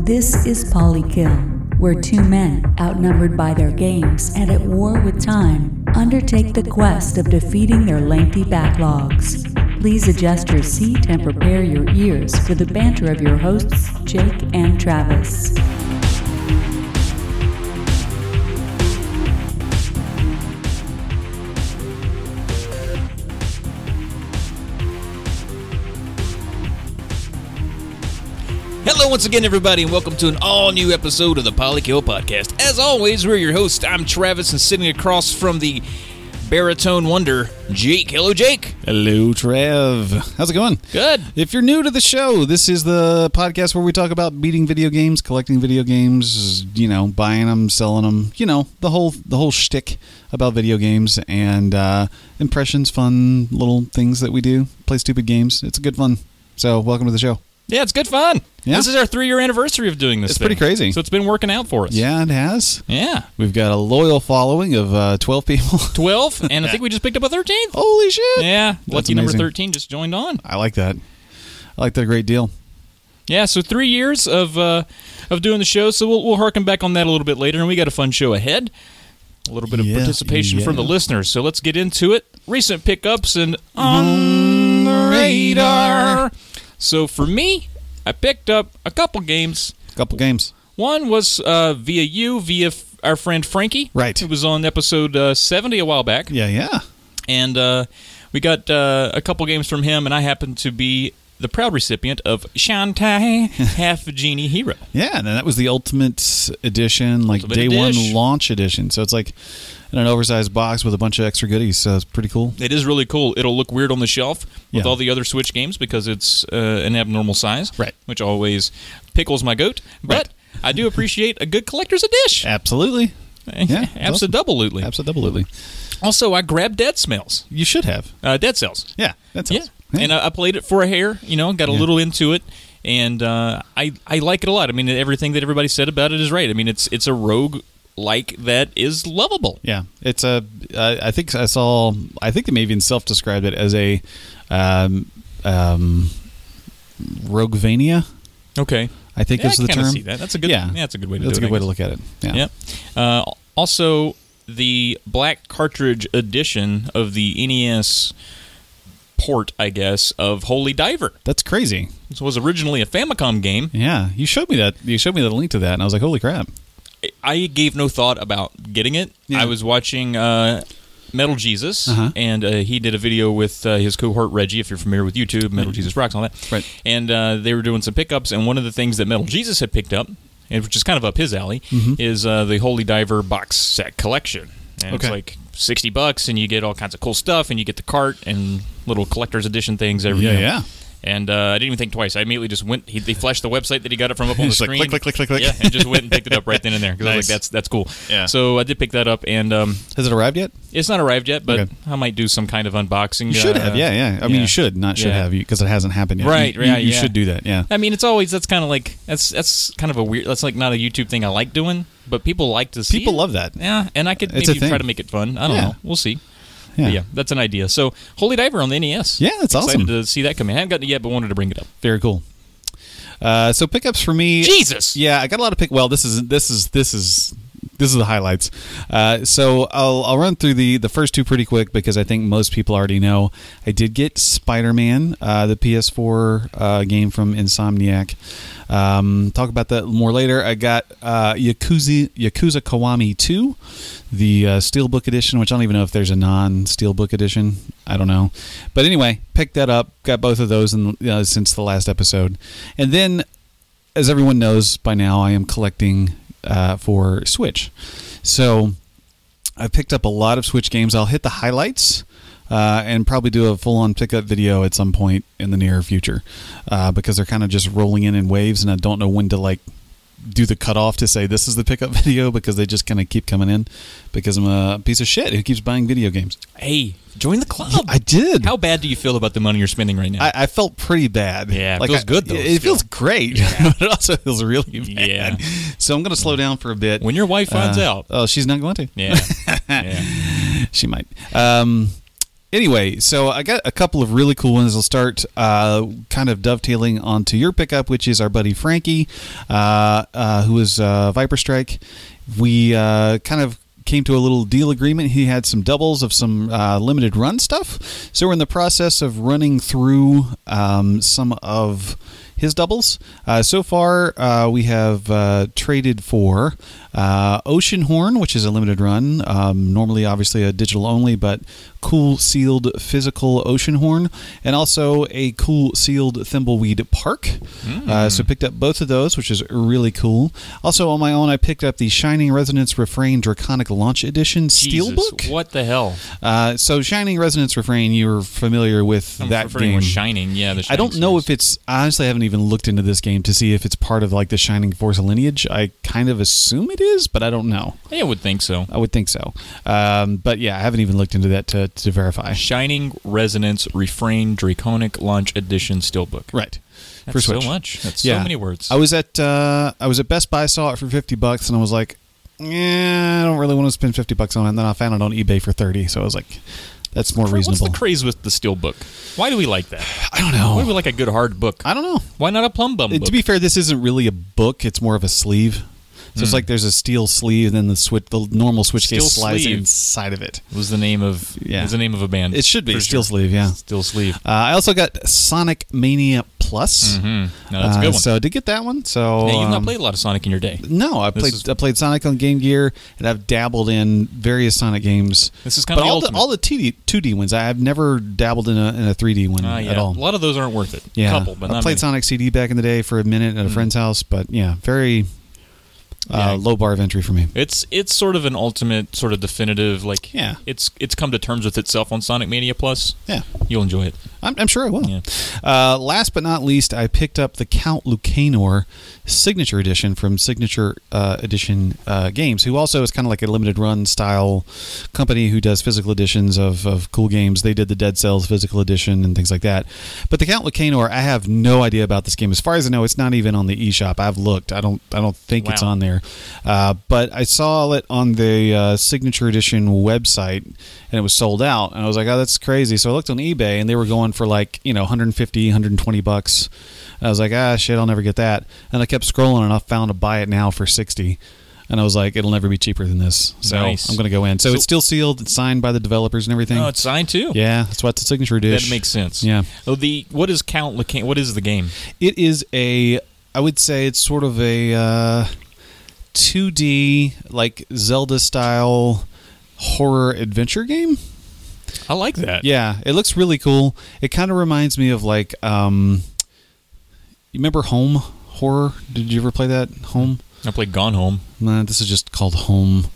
This is Polykill, where two men, outnumbered by their games and at war with time, undertake the quest of defeating their lengthy backlogs. Please adjust your seat and prepare your ears for the banter of your hosts, Jake and Travis. Hello once again, everybody, and welcome to an all-new episode of the Polykill Podcast. As always, we're your hosts. I'm Travis, and sitting across from the baritone wonder, Jake. Hello, Jake. Hello, Trev. How's it going? Good. If you're new to the show, this is the podcast where we talk about beating video games, collecting video games, buying them, selling them, the whole shtick about video games and impressions, fun little things that we do, play stupid games. It's good fun. So, welcome to the show. Yeah, it's good fun. Yeah. This is our 3-year anniversary of doing this It's thing. pretty crazy. So it's been working out for us. Yeah, it has. Yeah. We've got a loyal following of 12 people. 12, and I think we just picked up a 13th. Holy shit. Yeah, That's lucky number amazing. 13 just joined on. I like that. I like that a great deal. Yeah, so 3 years of doing the show, so we'll harken back on that a little bit later, and we got a fun show ahead. A little bit of participation from the listeners, so let's get into it. Recent pickups and on the radar. So for me, I picked up a couple games. One was via our friend Frankie. Right. It was on episode 70 a while back. Yeah. And we got a couple games from him, and I happened to be the proud recipient of Shantae Half Genie Hero. Yeah, and that was the Ultimate Edition, like Ultimate day Edition. one launch edition. So it's like in an oversized box with a bunch of extra goodies. So it's pretty cool. It is really cool. It'll look weird on the shelf with Yeah. all the other Switch games because it's an abnormal size, Right. which always pickles my goat. But I do appreciate a good collector's edition. Absolutely. Yeah, Absolutely. Absolutely. Also, I grabbed Dead Smells. You should have. Dead Cells. Yeah, that's Yeah. And I played it for a hair, got a little into it, and I like it a lot. I mean, everything that everybody said about it is right. I mean, it's a rogue like that is lovable. Yeah, it's a. I think they may even self-described it as a Roguevania. Okay. I think is the I term. see that. That's a good. Yeah, that's a good way to do it. That's a good way to look at it. Yeah. Yeah. Also, the black cartridge edition of the NES port, I guess, of Holy Diver. That's crazy. This was originally a Famicom game. Yeah, you showed me that. You showed me the link to that, and I was like, "Holy crap!" I gave no thought about getting it. Yeah. I was watching Metal Jesus, and he did a video with his cohort Reggie, if you're familiar with YouTube, Metal Jesus Rocks, and all that. Right. And they were doing some pickups, and one of the things that Metal Jesus had picked up, and which is kind of up his alley, is the Holy Diver box set collection. And it's like $60, and you get all kinds of cool stuff, and you get the cart and little collector's edition things. Yeah. And I didn't even think twice. I immediately just went. They flashed the website that he got it from up on the Just like screen. click. Yeah, and just went and picked it up right then and there because I was like, that's cool. Yeah. So I did pick that up, and Has it arrived yet? it's not arrived yet, but Okay. I might do some kind of unboxing. You should have, yeah. I mean, you should, not should have, because it hasn't happened yet. Right, You should do that, yeah. I mean, it's always that's kind of like that's kind of a weird. That's like not a YouTube thing I like doing, but people like to see. People it. love that. Yeah, and I could It's a maybe try thing. to make it fun. I don't know. We'll see. Yeah. But yeah, that's an idea. So, Holy Diver on the NES. Yeah, that's awesome. Excited to see that come in. I haven't gotten it yet, but wanted to bring it up. Very cool. So pickups for me. Jesus. Yeah, I got a lot of Well, this is the highlights. So I'll run through the first two pretty quick because I think most people already know. I did get Spider-Man, the PS4 game from Insomniac. Talk about that more later. I got Yakuza Kiwami 2, the Steelbook edition, which I don't even know if there's a non-Steelbook edition. I don't know. But anyway, picked that up. Got both of those since the last episode. And then, as everyone knows by now, I am collecting for Switch. So I picked up a lot of Switch games. I'll hit the highlights and probably do a full-on pickup video at some point in the near future because they're kind of just rolling in waves, and I don't know when to do the cutoff to say this is the pickup video because they just kind of keep coming in because I'm a piece of shit who keeps buying video games. Hey, join the club. I did. How bad do you feel about the money you're spending right now? I felt pretty bad. Yeah, it feels good, though, It still. feels great. But it also feels really bad. Yeah. So I'm going to slow down for a bit. When your wife finds out. Oh, she's not going to. Yeah. Yeah. She might. Anyway, so I got a couple of really cool ones. I'll start kind of dovetailing onto your pickup, which is our buddy Frankie, who is Viper Strike. We kind of came to a little deal agreement. He had some doubles of some limited run stuff. So we're in the process of running through some of his doubles. So far, we have traded for Ocean Horn, which is a limited run. Normally, obviously, a digital only, but cool sealed physical Ocean Horn, and also a cool sealed Thimbleweed Park. So picked up both of those, which is really cool. Also, on my own, I picked up the Shining Resonance Refrain Draconic Launch Edition Steelbook. What the hell? So Shining Resonance Refrain, you're familiar with that game. With Shining, yeah. I don't know if it's... Honestly, I haven't even looked into this game to see if it's part of like the Shining Force lineage. I kind of assume it is, but I don't know. Yeah, I would think so. I would think so. But yeah, I haven't even looked into that to verify. Shining Resonance Refrain Draconic Launch Edition Steelbook. Right. That's so much. That's so many words. I was at Best Buy, saw it for $50, and I was like, I don't really want to spend $50 on it. And then I found it on eBay for $30, so I was like, that's more reasonable. What's the craze with the Steelbook? Why do we like that? I don't know. Why do we like a good hard book? I don't know. Why not a Plum Bum book? To be fair, this isn't really a book. It's more of a sleeve. So it's like there's a steel sleeve, and then the normal switch case slides inside of it. Was the name of the name of a band? It should be Steel Sleeve, yeah. Steel Sleeve. I also got Sonic Mania Plus. No, that's a good one. So I did get that one. So you've not played a lot of Sonic in your day. No, I played Sonic on Game Gear, and I've dabbled in various Sonic games. This is kind of all the 2D ones. I've never dabbled in a 3D one at all. A lot of those aren't worth it. Yeah, a couple, but I played Sonic CD back in the day for a minute at a friend's house, but yeah, very. Low bar of entry for me. It's sort of an ultimate, sort of definitive, it's come to terms with itself on Sonic Mania Plus. Yeah. You'll enjoy it. I'm sure I will. Yeah. Last but not least, I picked up the Count Lucanor Signature Edition from Signature Edition Games, who also is kind of like a limited run style company who does physical editions of cool games. They did the Dead Cells physical edition and things like that. But the Count Lucanor, I have no idea about this game. As far as I know, it's not even on the eShop. I've looked. I don't think it's on there. But I saw it on the Signature Edition website, and it was sold out. And I was like, oh, that's crazy. So I looked on eBay, and they were going for like, $150, $120. I was like, shit, I'll never get that. And I kept scrolling, and I found to buy it now for $60. And I was like, it'll never be cheaper than this. So nice. I'm going to go in. So it's still sealed. It's signed by the developers and everything. Oh, it's signed too? Yeah, that's what the Signature Edition. That makes sense. Yeah. Oh, what is Count Lucanor? What is the game? It is I would say it's sort of a 2D, like Zelda-style horror adventure game. I like that. Yeah, it looks really cool. It kind of reminds me of like, you remember Home horror? Did you ever play that, Home? I played Gone Home. This is just called Home.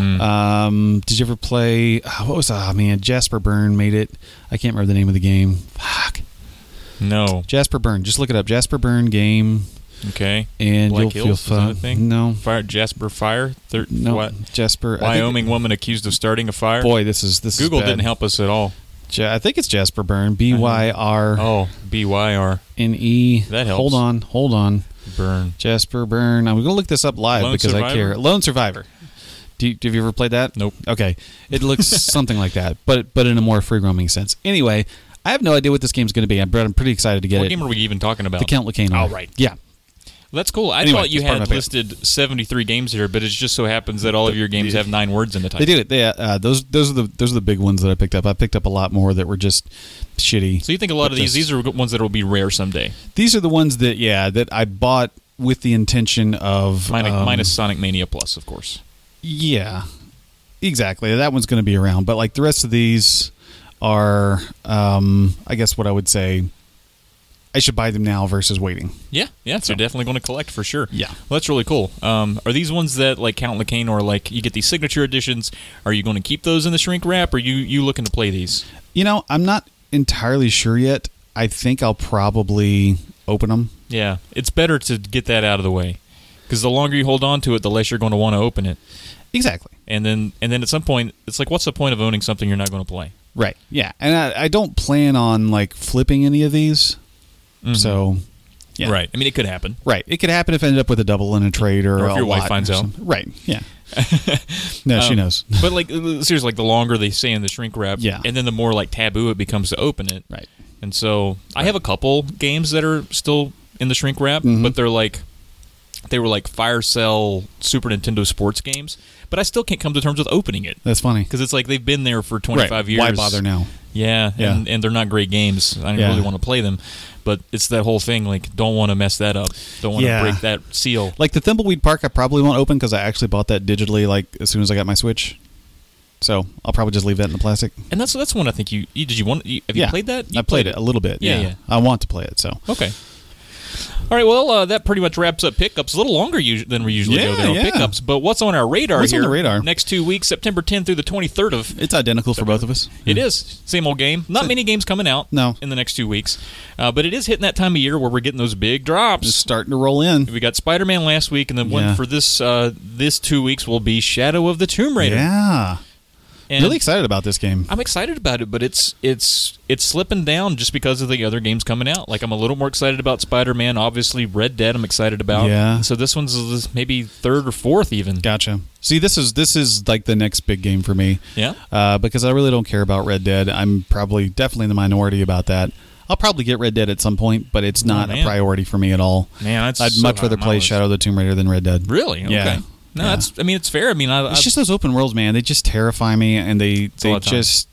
Did you ever play, what was Jasper Byrne made it. I can't remember the name of the game. Fuck. No. Jasper Byrne. Just look it up. Jasper Byrne game. Okay. And Black you'll feel fun. No. Jasper Fire? Jasper. Wyoming woman accused of starting a fire? Boy, this is Google bad. didn't help us at all. I think it's Jasper Byrne. B-Y-R. Oh, B-Y-R. N-E. That helps. Hold on. Byrne. Jasper Byrne. I'm going to look this up live because I care. Lone Survivor. Have you ever played that? Nope. Okay. It looks something like that, but in a more free-roaming sense. Anyway, I have no idea what this game's going to be, but I'm pretty excited to get it. What game are we even talking about? The Count Lucanor. Oh, right. Yeah. That's cool. I thought you had listed 73 games here, but it just so happens that all of your games have 9 words in the title. They do. Those are the big ones that I picked up. I picked up a lot more that were just shitty. So you think a lot of these are ones that will be rare someday? These are the ones that I bought with the intention of minus Sonic Mania Plus, of course. Yeah, exactly. That one's going to be around, but like the rest of these are, I guess what I would say. I should buy them now versus waiting. Yeah, so you're definitely going to collect for sure. Yeah. Well, that's really cool. Are these ones that, like Count Lucanor, or like you get these signature editions, are you going to keep those in the shrink wrap, or are you looking to play these? I'm not entirely sure yet. I think I'll probably open them. Yeah, it's better to get that out of the way, because the longer you hold on to it, the less you're going to want to open it. Exactly. And then at some point, it's like, what's the point of owning something you're not going to play? Right, yeah. And I don't plan on like flipping any of these. Mm-hmm. So, Yeah. Right. I mean, it could happen. Right. It could happen if it ended up with a double in a trade or if a your wife lot finds or out. something. Right. Yeah. No, she knows. But like, seriously, like the longer they stay in the shrink wrap, Yeah. and then the more like taboo it becomes to open it. Right. And so I have a couple games that are still in the shrink wrap, but they were like Fire Cell Super Nintendo sports games. But I still can't come to terms with opening it. That's funny. Because it's like they've been there for 25 years. Why bother now? Yeah, Yeah. And they're not great games. I don't really want to play them. But it's that whole thing, like, don't want to mess that up. Don't want to break that seal. Like the Thimbleweed Park, I probably won't open because I actually bought that digitally like as soon as I got my Switch. So I'll probably just leave that in the plastic. And that's one I think you have you played that? I played it a little bit. Yeah. I want to play it. So okay. All right, well, that pretty much wraps up pickups. A little longer than we usually go there on pickups. But what's on our radar What's here? on the radar? Next 2 weeks, September 10th through the 23rd of... It's identical for both of us. It is. Same old game. Not many games coming out in the next 2 weeks. But it is hitting that time of year where we're getting those big drops. It's starting to roll in. We got Spider-Man last week, and then one for this 2 weeks will be Shadow of the Tomb Raider. Yeah. And really excited about this game. I'm excited about it, but it's slipping down just because of the other games coming out. Like, I'm a little more excited about Spider-Man. Obviously, Red Dead I'm excited about. Yeah. So this one's maybe third or fourth even. Gotcha. See, this is like the next big game for me. Yeah. Because I really don't care about Red Dead. I'm definitely in the minority about that. I'll probably get Red Dead at some point, but it's not a priority for me at all. Man, I'd much rather play Shadow of the Tomb Raider than Red Dead. Really? Okay. Yeah. No, it's fair. I mean, it's just those open worlds, man. They just terrify me, and they just,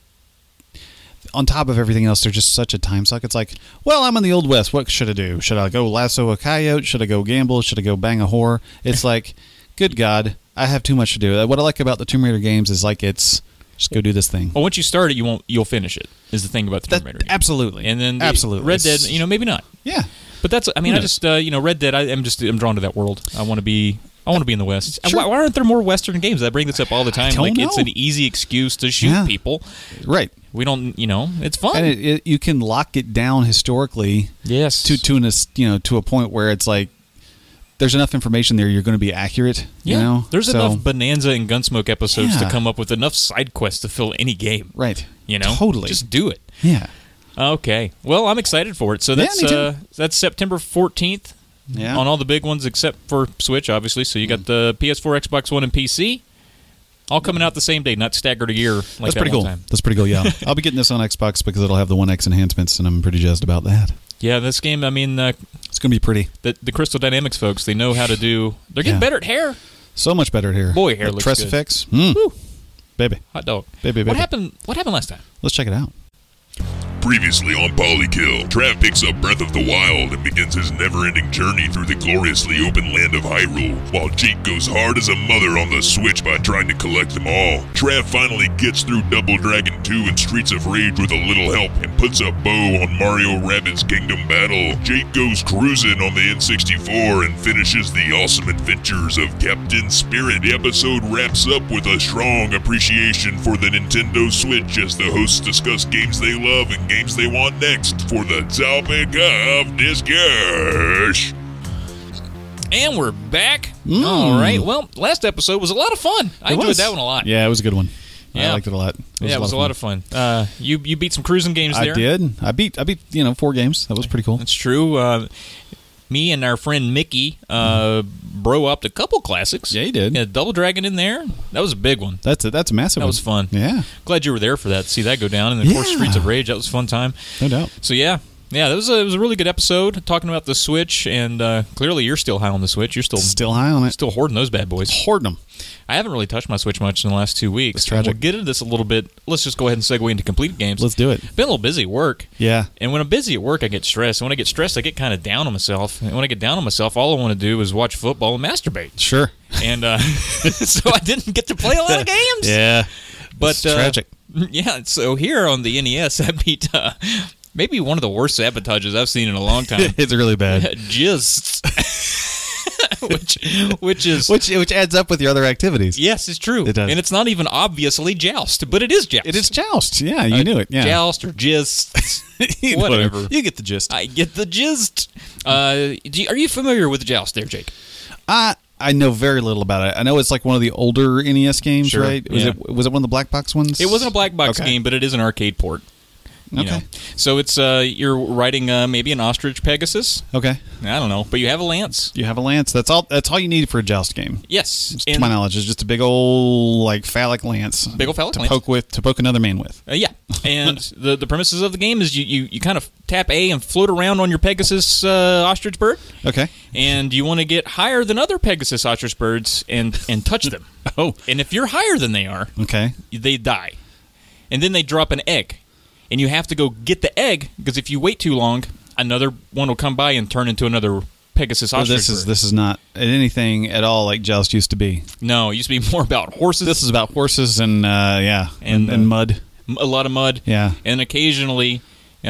on top of everything else, they're just such a time suck. It's like, well, I'm in the Old West. What should I do? Should I go lasso a coyote? Should I go gamble? Should I go bang a whore? It's like, good God, I have too much to do. What I like about the Tomb Raider games is like just go do this thing. Well, once you start it, you'll finish it. Is the thing about the Tomb Raider game. Absolutely. And then absolutely. Red Dead, maybe not. Yeah. But that's, I mean, I just, Red Dead, I'm drawn to that world. I want to be in the West. Sure. Why aren't there more Western games? I bring this up all the time. Like, it's an easy excuse to shoot people. Right. We don't, it's fun. And you can lock it down historically. Yes. To a point where it's like, there's enough information there, you're going to be accurate. Yeah. There's enough Bonanza and Gunsmoke episodes to come up with enough side quests to fill any game. Right. Totally. Just do it. Yeah. Okay. Well, I'm excited for it. So that's September 14th. Yeah. On all the big ones except for Switch, obviously. So you got the PS4, Xbox One, and PC. All coming out the same day, not staggered a year like That's that pretty cool. time. That's pretty cool, yeah. I'll be getting this on Xbox because it'll have the One X enhancements, and I'm pretty jazzed about that. Yeah, this game, I mean... it's going to be pretty. The Crystal Dynamics folks, they know how to do... They're getting better at hair. So much better at hair. Boy, hair looks Tress good. effects. Woo. Baby. Hot dog. Baby. What happened last time? Let's check it out. Previously on Polykill, Trav picks up Breath of the Wild and begins his never-ending journey through the gloriously open land of Hyrule, while Jake goes hard as a mother on the Switch by trying to collect them all. Trav finally gets through Double Dragon 2 and Streets of Rage with a little help and puts a bow on Mario Rabbids Kingdom Battle. Jake goes cruising on the N64 and finishes the awesome adventures of Captain Spirit. The episode wraps up with a strong appreciation for the Nintendo Switch as the hosts discuss games they love and games they want next for the topic of discussion. And we're back. All right. Well, last episode was a lot of fun. I enjoyed that one a lot. Yeah, it was a good one. Yeah. I liked it a lot. It was a lot of fun. You beat some cruising games there. I did. I beat 4 games. That was pretty cool. That's true. Me and our friend Mickey bro upped a couple classics. Yeah, he did. Yeah, Double Dragon in there. That was a big one. That's a massive one. That was fun. Yeah. Glad you were there for that. See that go down. And, of course, Streets of Rage. That was a fun time. No doubt. So, yeah. Yeah, it was a really good episode talking about the Switch, and clearly you're still high on the Switch. You're still high on it. Still hoarding those bad boys. Hoarding them. I haven't really touched my Switch much in the last 2 weeks. It's tragic. We'll get into this a little bit. Let's just go ahead and segue into complete games. Let's do it. Been a little busy at work. Yeah. And when I'm busy at work, I get stressed. And when I get stressed, I get kind of down on myself. And when I get down on myself, all I want to do is watch football and masturbate. Sure. And so I didn't get to play a lot of games. Yeah. But it's tragic. Yeah, so here on the NES, I beat maybe one of the worst sabotages I've seen in a long time. It's really bad. Just which adds up with your other activities. Yes, it's true. It does. And it's not even obviously joust, but it is joust. It is joust. Yeah, you knew it. Yeah. Joust or gist. Whatever. You get the gist. I get the gist. Are you familiar with joust there, Jake? I know very little about it. I know it's like one of the older NES games, Sure. right? Was it one of the black box ones? It wasn't a black box game, but it is an arcade port. You know? So it's you're riding maybe an ostrich Pegasus. Okay. I don't know, but you have a lance. You have a lance. That's all you need for a joust game. Yes. To my knowledge, is just a big old like phallic lance. Big old phallic lance. To poke another man with. Yeah. And the premises of the game is you kind of tap A and float around on your Pegasus ostrich bird. Okay. And you want to get higher than other Pegasus ostrich birds and touch them. Oh. And if you're higher than they are, okay, they die. And then they drop an egg. And you have to go get the egg, because if you wait too long, another one will come by and turn into another Pegasus ostrich bird. This is not anything at all like Joust used to be. No, it used to be more about horses. This is about horses and and mud. A lot of mud. Yeah. And occasionally,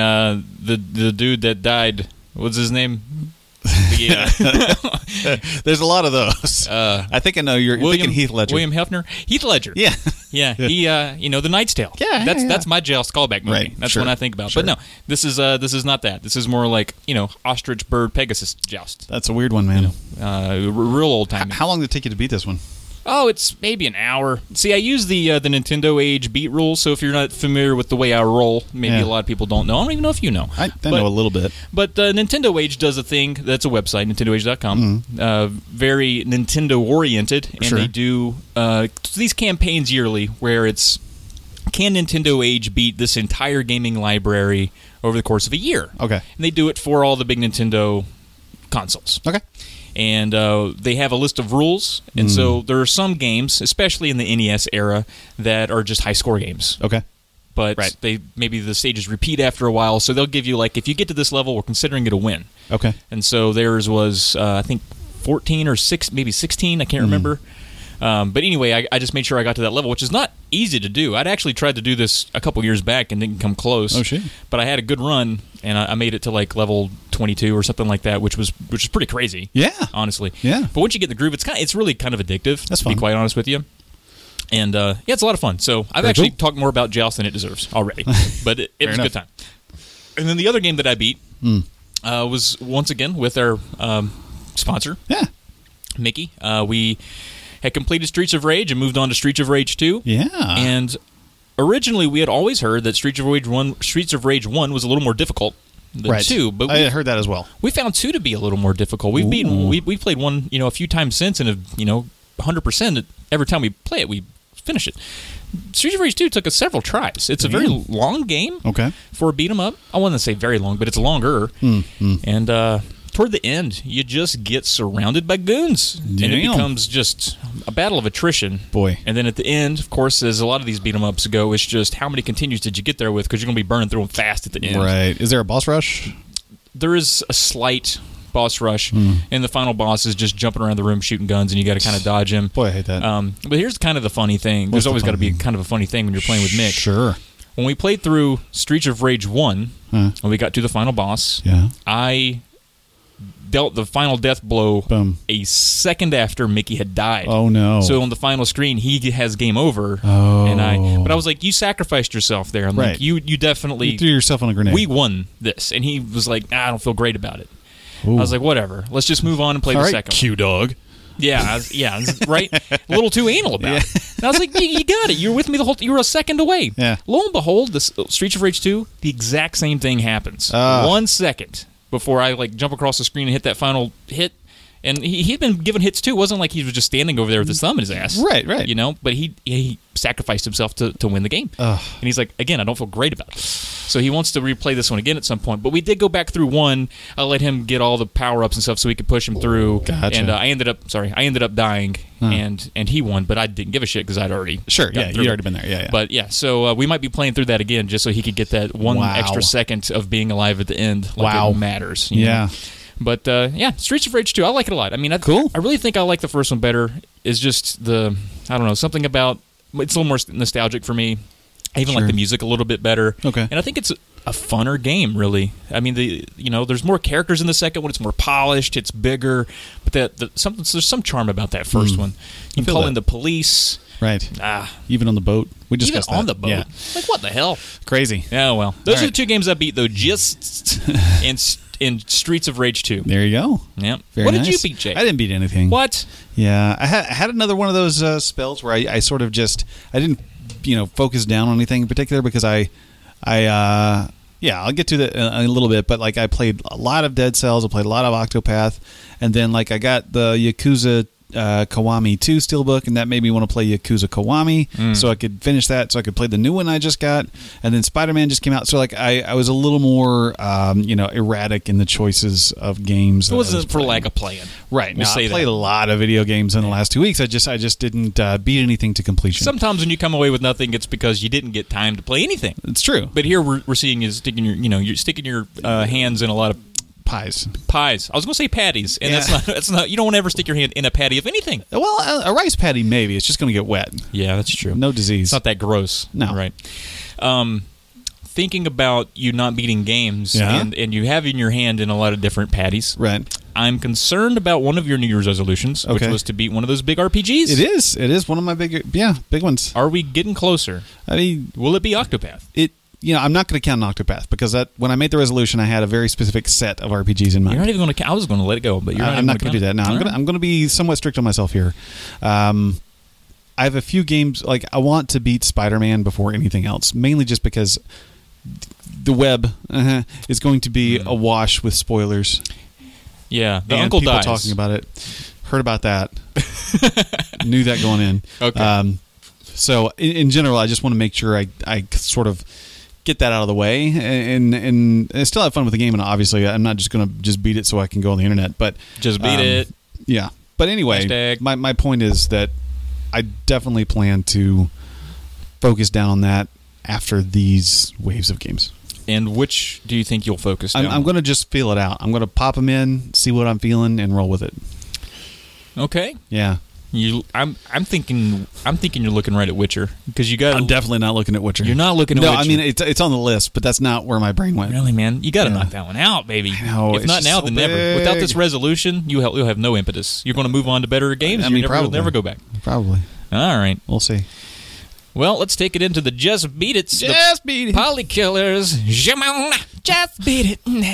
the dude that died, what's his name? Yeah. There's a lot of those. I think I know you're thinking Heath Ledger. William Hefner? Heath Ledger. Yeah. Yeah. He The Knight's Tale. Yeah. That's my Joust callback movie. Right. That's Sure. what I think about. Sure. But no, this is not that. This is more like, ostrich bird Pegasus Joust. That's a weird one, man. Real old time. How long did it take you to beat this one? Oh, it's maybe an hour. See, I use the Nintendo Age beat rule, so if you're not familiar with the way I roll, maybe a lot of people don't know. I don't even know if you know. I know a little bit. But Nintendo Age does a thing. That's a website, NintendoAge.com. Very Nintendo-oriented, and they do these campaigns yearly where it's, can Nintendo Age beat this entire gaming library over the course of a year? Okay. And they do it for all the big Nintendo consoles. Okay. And they have a list of rules, and so there are some games, especially in the NES era, that are just high-score games. Okay. But maybe the stages repeat after a while, so they'll give you, like, if you get to this level, we're considering it a win. Okay. And so theirs was, I think, 14 or 16, I can't remember. But anyway, I just made sure I got to that level, which is not easy to do. I'd actually tried to do this a couple years back and didn't come close. Oh, shit. But I had a good run, and I made it to like level 22 or something like that, which is pretty crazy. Yeah. Honestly. Yeah. But once you get in the groove, it's really kind of addictive, That's to fun. be quite honest with you. And it's a lot of fun. So I've Very actually cool. talked more about Joust than it deserves already. But it was a good time. And then the other game that I beat was, once again, with our sponsor, Yeah. Mickey. We had completed Streets of Rage and moved on to Streets of Rage 2. Yeah. And originally we had always heard that Streets of Rage 1 was a little more difficult than 2. But I had heard that as well. we found 2 to be a little more difficult. We've played 1, a few times since, and have, 100% every time we play it, we finish it. Streets of Rage 2 took us several tries. It's a very long game for a beat 'em up. I wouldn't say very long, but it's longer. And toward the end, you just get surrounded by goons. And it becomes just a battle of attrition. Boy. And then at the end, of course, as a lot of these beat 'em ups go, it's just how many continues did you get there with, because you're going to be burning through them fast at the end. Right. Is there a boss rush? There is a slight boss rush, and the final boss is just jumping around the room shooting guns, and you got to kind of dodge him. Boy, I hate that. But here's kind of the funny thing. There's always got to be kind of a funny thing when you're playing with Mick. Sure. When we played through Streets of Rage 1, and we got to the final boss, I dealt the final death blow a second after Mickey had died. Oh, no. So on the final screen, he has game over. Oh. But I was like, you sacrificed yourself there. I'm like, you definitely... You threw yourself on a grenade. We won this. And he was like, I don't feel great about it. Ooh. I was like, whatever. Let's just move on and play the second one. Q-Dog. Yeah, right? A little too anal about it. And I was like, you got it. You were with me the whole you were a second away. Yeah. Lo and behold, the Streets of Rage 2, the exact same thing happens. 1 second before I jump across the screen and hit that final hit. And he'd been given hits too. It wasn't like he was just standing over there with his thumb in his ass. Right. But he sacrificed himself to win the game. And he's like, again, I don't feel great about it. So he wants to replay this one again at some point. But we did go back through 1. I let him get all the power-ups and stuff so we could push him through. Gotcha. And I ended up dying, and he won. But I didn't give a shit because I'd already Sure, yeah, through you'd it. already been there. Yeah. But yeah, so we might be playing through that again just so he could get that one extra second of being alive at the end. It matters. You know? But Streets of Rage 2, I like it a lot. I mean, cool. I really think I like the first one better. It's just something about it's a little more nostalgic for me. I even like the music a little bit better. Okay. And I think it's a funner game, really. I mean, there's more characters in the second one. It's more polished. It's bigger. But there's some charm about that first one. You can call in the police. Right. Even on the boat. We discussed even on that. the boat. Yeah. Like, what the hell? Crazy. Yeah, well. Those are the 2 games I beat, though, just in Streets of Rage 2. There you go. Yeah. Very What did you nice. beat, Jake? I didn't beat anything. What? Yeah. I had another one of those spells where I sort of just... I didn't, focus down on anything in particular because I I'll get to that in a little bit, but like I played a lot of Dead Cells, I played a lot of Octopath, and then like I got the Yakuza Kiwami 2 Steelbook, and that made me want to play Yakuza Kiwami, so I could finish that, so I could play the new one I just got, and then Spider-Man just came out, so like I was a little more erratic in the choices of games. It wasn't for lack of playing. Right. Now, I played a lot of video games in the last 2 weeks. I just didn't beat anything to completion. Sometimes when you come away with nothing, it's because you didn't get time to play anything. It's true. But here we're seeing you sticking your hands in a lot of pies. I was going to say patties, and that's not. You don't ever stick your hand in a patty of anything. Well, a rice patty maybe. It's just going to get wet. Yeah, that's true. No disease. It's not that gross. No. Right. Thinking about you not beating games, and you have in your hand in a lot of different patties. Right. I'm concerned about one of your New Year's resolutions, which was to beat one of those big RPGs. It is one of my big ones. Are we getting closer? I mean, will it be Octopath? I'm not going to count Octopath because when I made the resolution, I had a very specific set of RPGs in mind. You're not even going to. I was going to let it go, but I'm not going to do that. No, I'm going to be somewhat strict on myself here. I have a few games like I want to beat Spider-Man before anything else, mainly just because the web is going to be awash with spoilers. Yeah, the and uncle people dies. Talking about it. Heard about that. Knew that going in. Okay. So in general, I just want to make sure I sort of get that out of the way and still have fun with the game. And obviously, I'm not just going to just beat it so I can go on the internet. But just beat it. Yeah. But anyway, my point is that I definitely plan to focus down on that after these waves of games. And which do you think you'll focus on? I'm going to just feel it out. I'm going to pop them in, see what I'm feeling, and roll with it. Okay. Yeah. I'm thinking you're looking right at Witcher because you got. I'm definitely not looking at Witcher. You're not looking at Witcher. No, I mean it's on the list, but that's not where my brain went. Really, man, you got to knock that one out, baby. I know, if not now, then never. Without this resolution, you'll have no impetus. You're going to move on to better games. I mean, you'll never go back. Probably. All right, we'll see. Well, let's take it into the Just Beat It. Just Beat It. Poly Killers. Just beat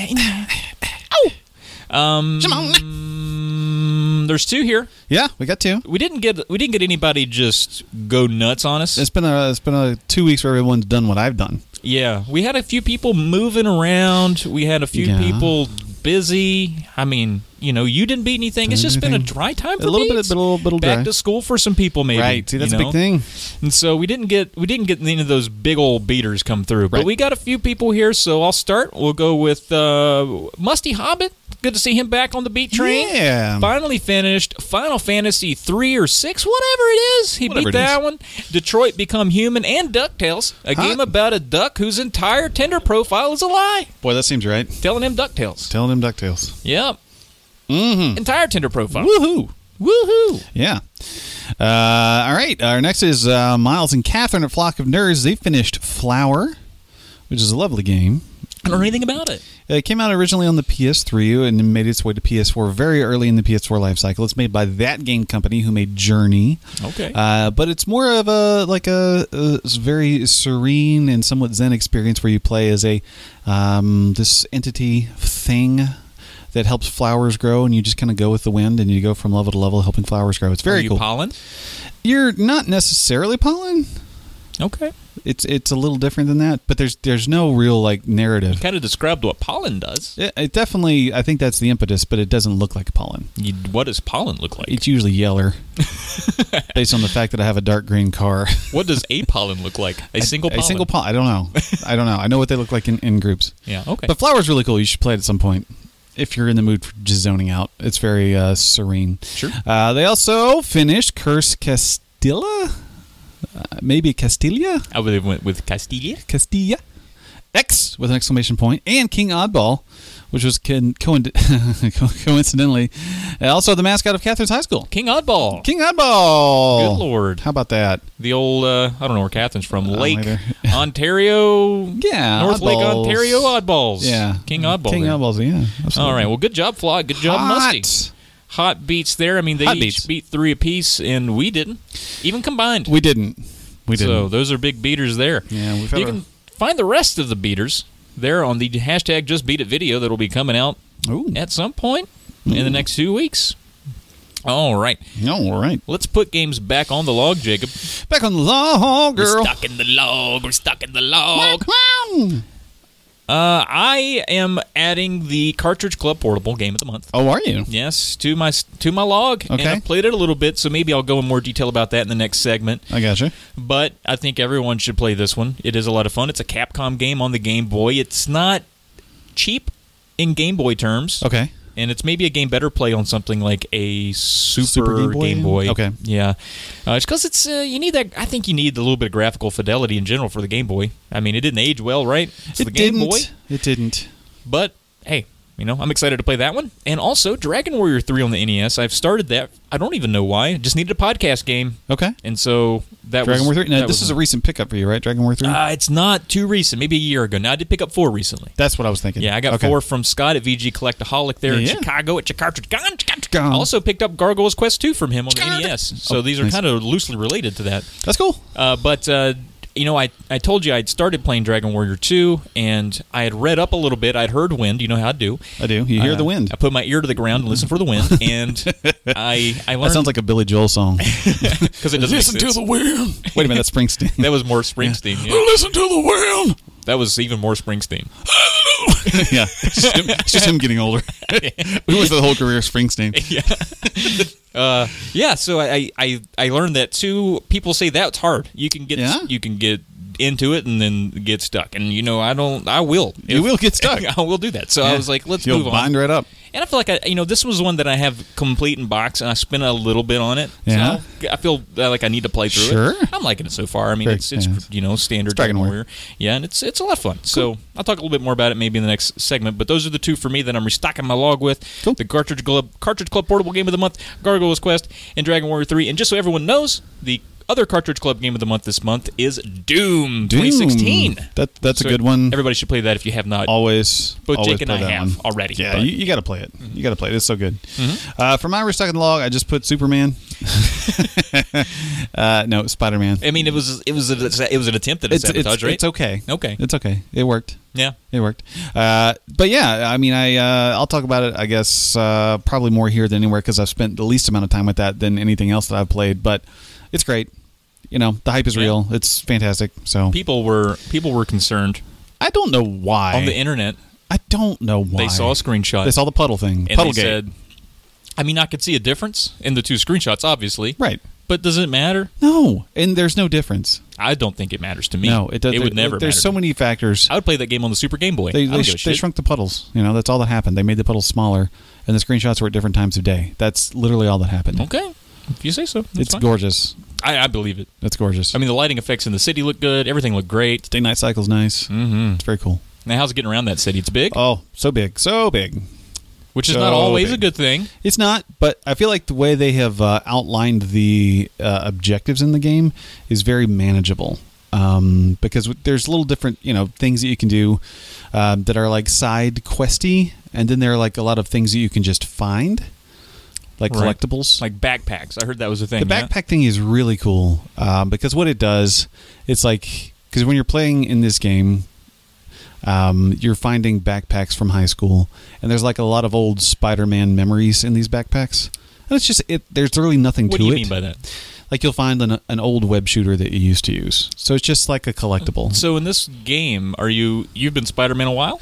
it. There's two here. Yeah, we got two. We didn't get anybody just go nuts on us. It's been a 2 weeks where everyone's done what I've done. Yeah, we had a few people moving around. We had a few people busy. I mean, you didn't beat anything. It's just been a dry time for a little bit back dry. to school for some people, maybe. Right. See, that's a big thing. And so we didn't get any of those big old beaters come through. But we got a few people here, so I'll start. We'll go with Musty Hobbit. Good to see him back on the beat train. Yeah. Finally finished Final Fantasy 3 or 6, whatever it is. He beat that one. Detroit Become Human and DuckTales, a game about a duck whose entire Tinder profile is a lie. Boy, that seems right. Telling him DuckTales. Yep. Mm-hmm. Entire Tinder profile. Woohoo. Yeah. All right. Our next is Miles and Catherine at Flock of Nerds. They finished Flower, which is a lovely game. I don't know anything about it. It came out originally on the PS3 and made its way to PS4 very early in the PS4 life cycle. It's made by That Game Company, who made Journey. Okay. But it's more of a very serene and somewhat zen experience where you play as a this entity thing that helps flowers grow, and you just kind of go with the wind, and you go from level to level helping flowers grow. It's very cool. Are you pollen? You're not necessarily pollen. Okay. It's a little different than that, but there's no real narrative. You kind of described what pollen does. It definitely, I think that's the impetus, but it doesn't look like pollen. What does pollen look like? It's usually yeller, based on the fact that I have a dark green car. What does a pollen look like? A single pollen? A single pollen. I don't know. I know what they look like in groups. Yeah, okay. But Flower's really cool. You should play it at some point if you're in the mood for just zoning out. It's very serene. Sure. They also finished Curse Castilla. Maybe Castilla? I would have went with Castilla. Castilla. X with an exclamation point. And King Oddball, which was coincidentally also the mascot of Catherine's High School. King Oddball. King Oddball. Good Lord. How about that? The old, I don't know where Catherine's from. Lake Ontario. Yeah. North Lake Ontario Oddballs. Yeah. King Oddball. King Oddballs, yeah. Absolutely. All right. Well, good job, Flock. Good job, Musty. Hot beats there. I mean, they each beat 3 apiece, and we didn't. Even combined. We didn't. So those are big beaters there. Yeah, you can find the rest of the beaters there on the hashtag Just Beat It video that will be coming out at some point in the next 2 weeks. All right. All right. Let's put games back on the log, Jacob. Back on the log, girl. We're stuck in the log. We're stuck in the log. I am adding the Cartridge Club Portable Game of the Month. Oh, are you? Yes, to my log. Okay. And I've played it a little bit, so maybe I'll go in more detail about that in the next segment. I gotcha. But I think everyone should play this one. It is a lot of fun. It's a Capcom game on the Game Boy. It's not cheap in Game Boy terms. Okay. And it's maybe a game better play on something like a Super Game Boy. Okay. Yeah. It's because it's you need that. I think you need a little bit of graphical fidelity in general for the Game Boy. I mean, it didn't age well, right? It's the Game Boy. It didn't. But hey, I'm excited to play that one. And also Dragon Warrior 3 on the NES. I've started that. I don't even know why. I just needed a podcast game. Okay. And so that Dragon was... Warrior 3? Now, this is a recent pickup for you, right? Dragon Warrior 3? It's not too recent. Maybe a year ago. Now, I did pick up 4 recently. That's what I was thinking. Yeah, I got 4 from Scott at VG Collectaholic there in Chicago at Cartridge Con. I also picked up Gargoyle's Quest 2 from him on the NES. So these are kind of loosely related to that. That's cool. But I told you I'd started playing Dragon Warrior 2, and I had read up a little bit. I'd heard wind. You know how I do. I do. You hear the wind. I put my ear to the ground and listen for the wind, and I learned... That sounds like a Billy Joel song. Because it doesn't Listen to the wind. Wait a minute, that's Springsteen. That was more Springsteen. Yeah. Listen to the wind. That was even more Springsteen. Yeah, it's just him getting older. We went through the whole career of Springsteen. So I learned that too. People say that's hard. You can get into it and then get stuck. And I will. You will get stuck. I will do that. So I was like, let's move on. You'll bind right up. And I feel like this was one that I have complete in box, and I spent a little bit on it. Yeah. So I feel like I need to play through it. I'm liking it so far. I mean, it's standard Dragon Warrior. Yeah, and it's a lot of fun. Cool. So I'll talk a little bit more about it maybe in the next segment. But those are the 2 for me that I'm restocking my log with: the Cartridge Club Portable Game of the Month, Gargoyle's Quest, and Dragon Warrior 3. And just so everyone knows, the other Cartridge Club Game of the Month this month is Doom 2016. That's a good one. Everybody should play that if you have not. Always. Both always Jake and I have already. Yeah, you got to play it. You got to play it. It's so good. For my restocking log, I just put Superman. No, Spider-Man. I mean, it was an attempt at a sabotage, right? It's okay. Okay. It's okay. It worked. Yeah. It worked. But yeah, I mean, I'll talk about it, I guess, probably more here than anywhere because I've spent the least amount of time with that than anything else that I've played. But it's great. The hype is real. It's fantastic. So people were concerned. I don't know why. On the internet. I don't know why. They saw a screenshot. They saw the puddle thing. And Puddlegate. they said, I mean, I could see a difference in the 2 screenshots, obviously. Right. But does it matter? No. And there's no difference. I don't think it matters to me. No, it doesn't. It would never There's matter. so many factors. I would play that game on the Super Game Boy. They shrunk the puddles. That's all that happened. They made the puddles smaller, and the screenshots were at different times of day. That's literally all that happened. Okay. If you say so. It's fine. gorgeous. I believe it. It's gorgeous. I mean, the lighting effects in the city look good. Everything looked great. Day-night cycle's nice. Mm-hmm. It's very cool. Now, how's it getting around that city? It's big? Oh, so big. So big. Which is not always a good thing. It's not, but I feel like the way they have outlined the objectives in the game is very manageable. Because there's little different, things that you can do that are like side questy, and then there are like a lot of things that you can just find. Like collectibles. Like backpacks. I heard that was a thing. The backpack thing is really cool because what it does, it's like, because when you're playing in this game, you're finding backpacks from high school, and there's like a lot of old Spider-Man memories in these backpacks. And it's just, there's really nothing to it. What do you mean by that? Like you'll find an old web shooter that you used to use. So it's just like a collectible. So in this game, you've been Spider-Man a while?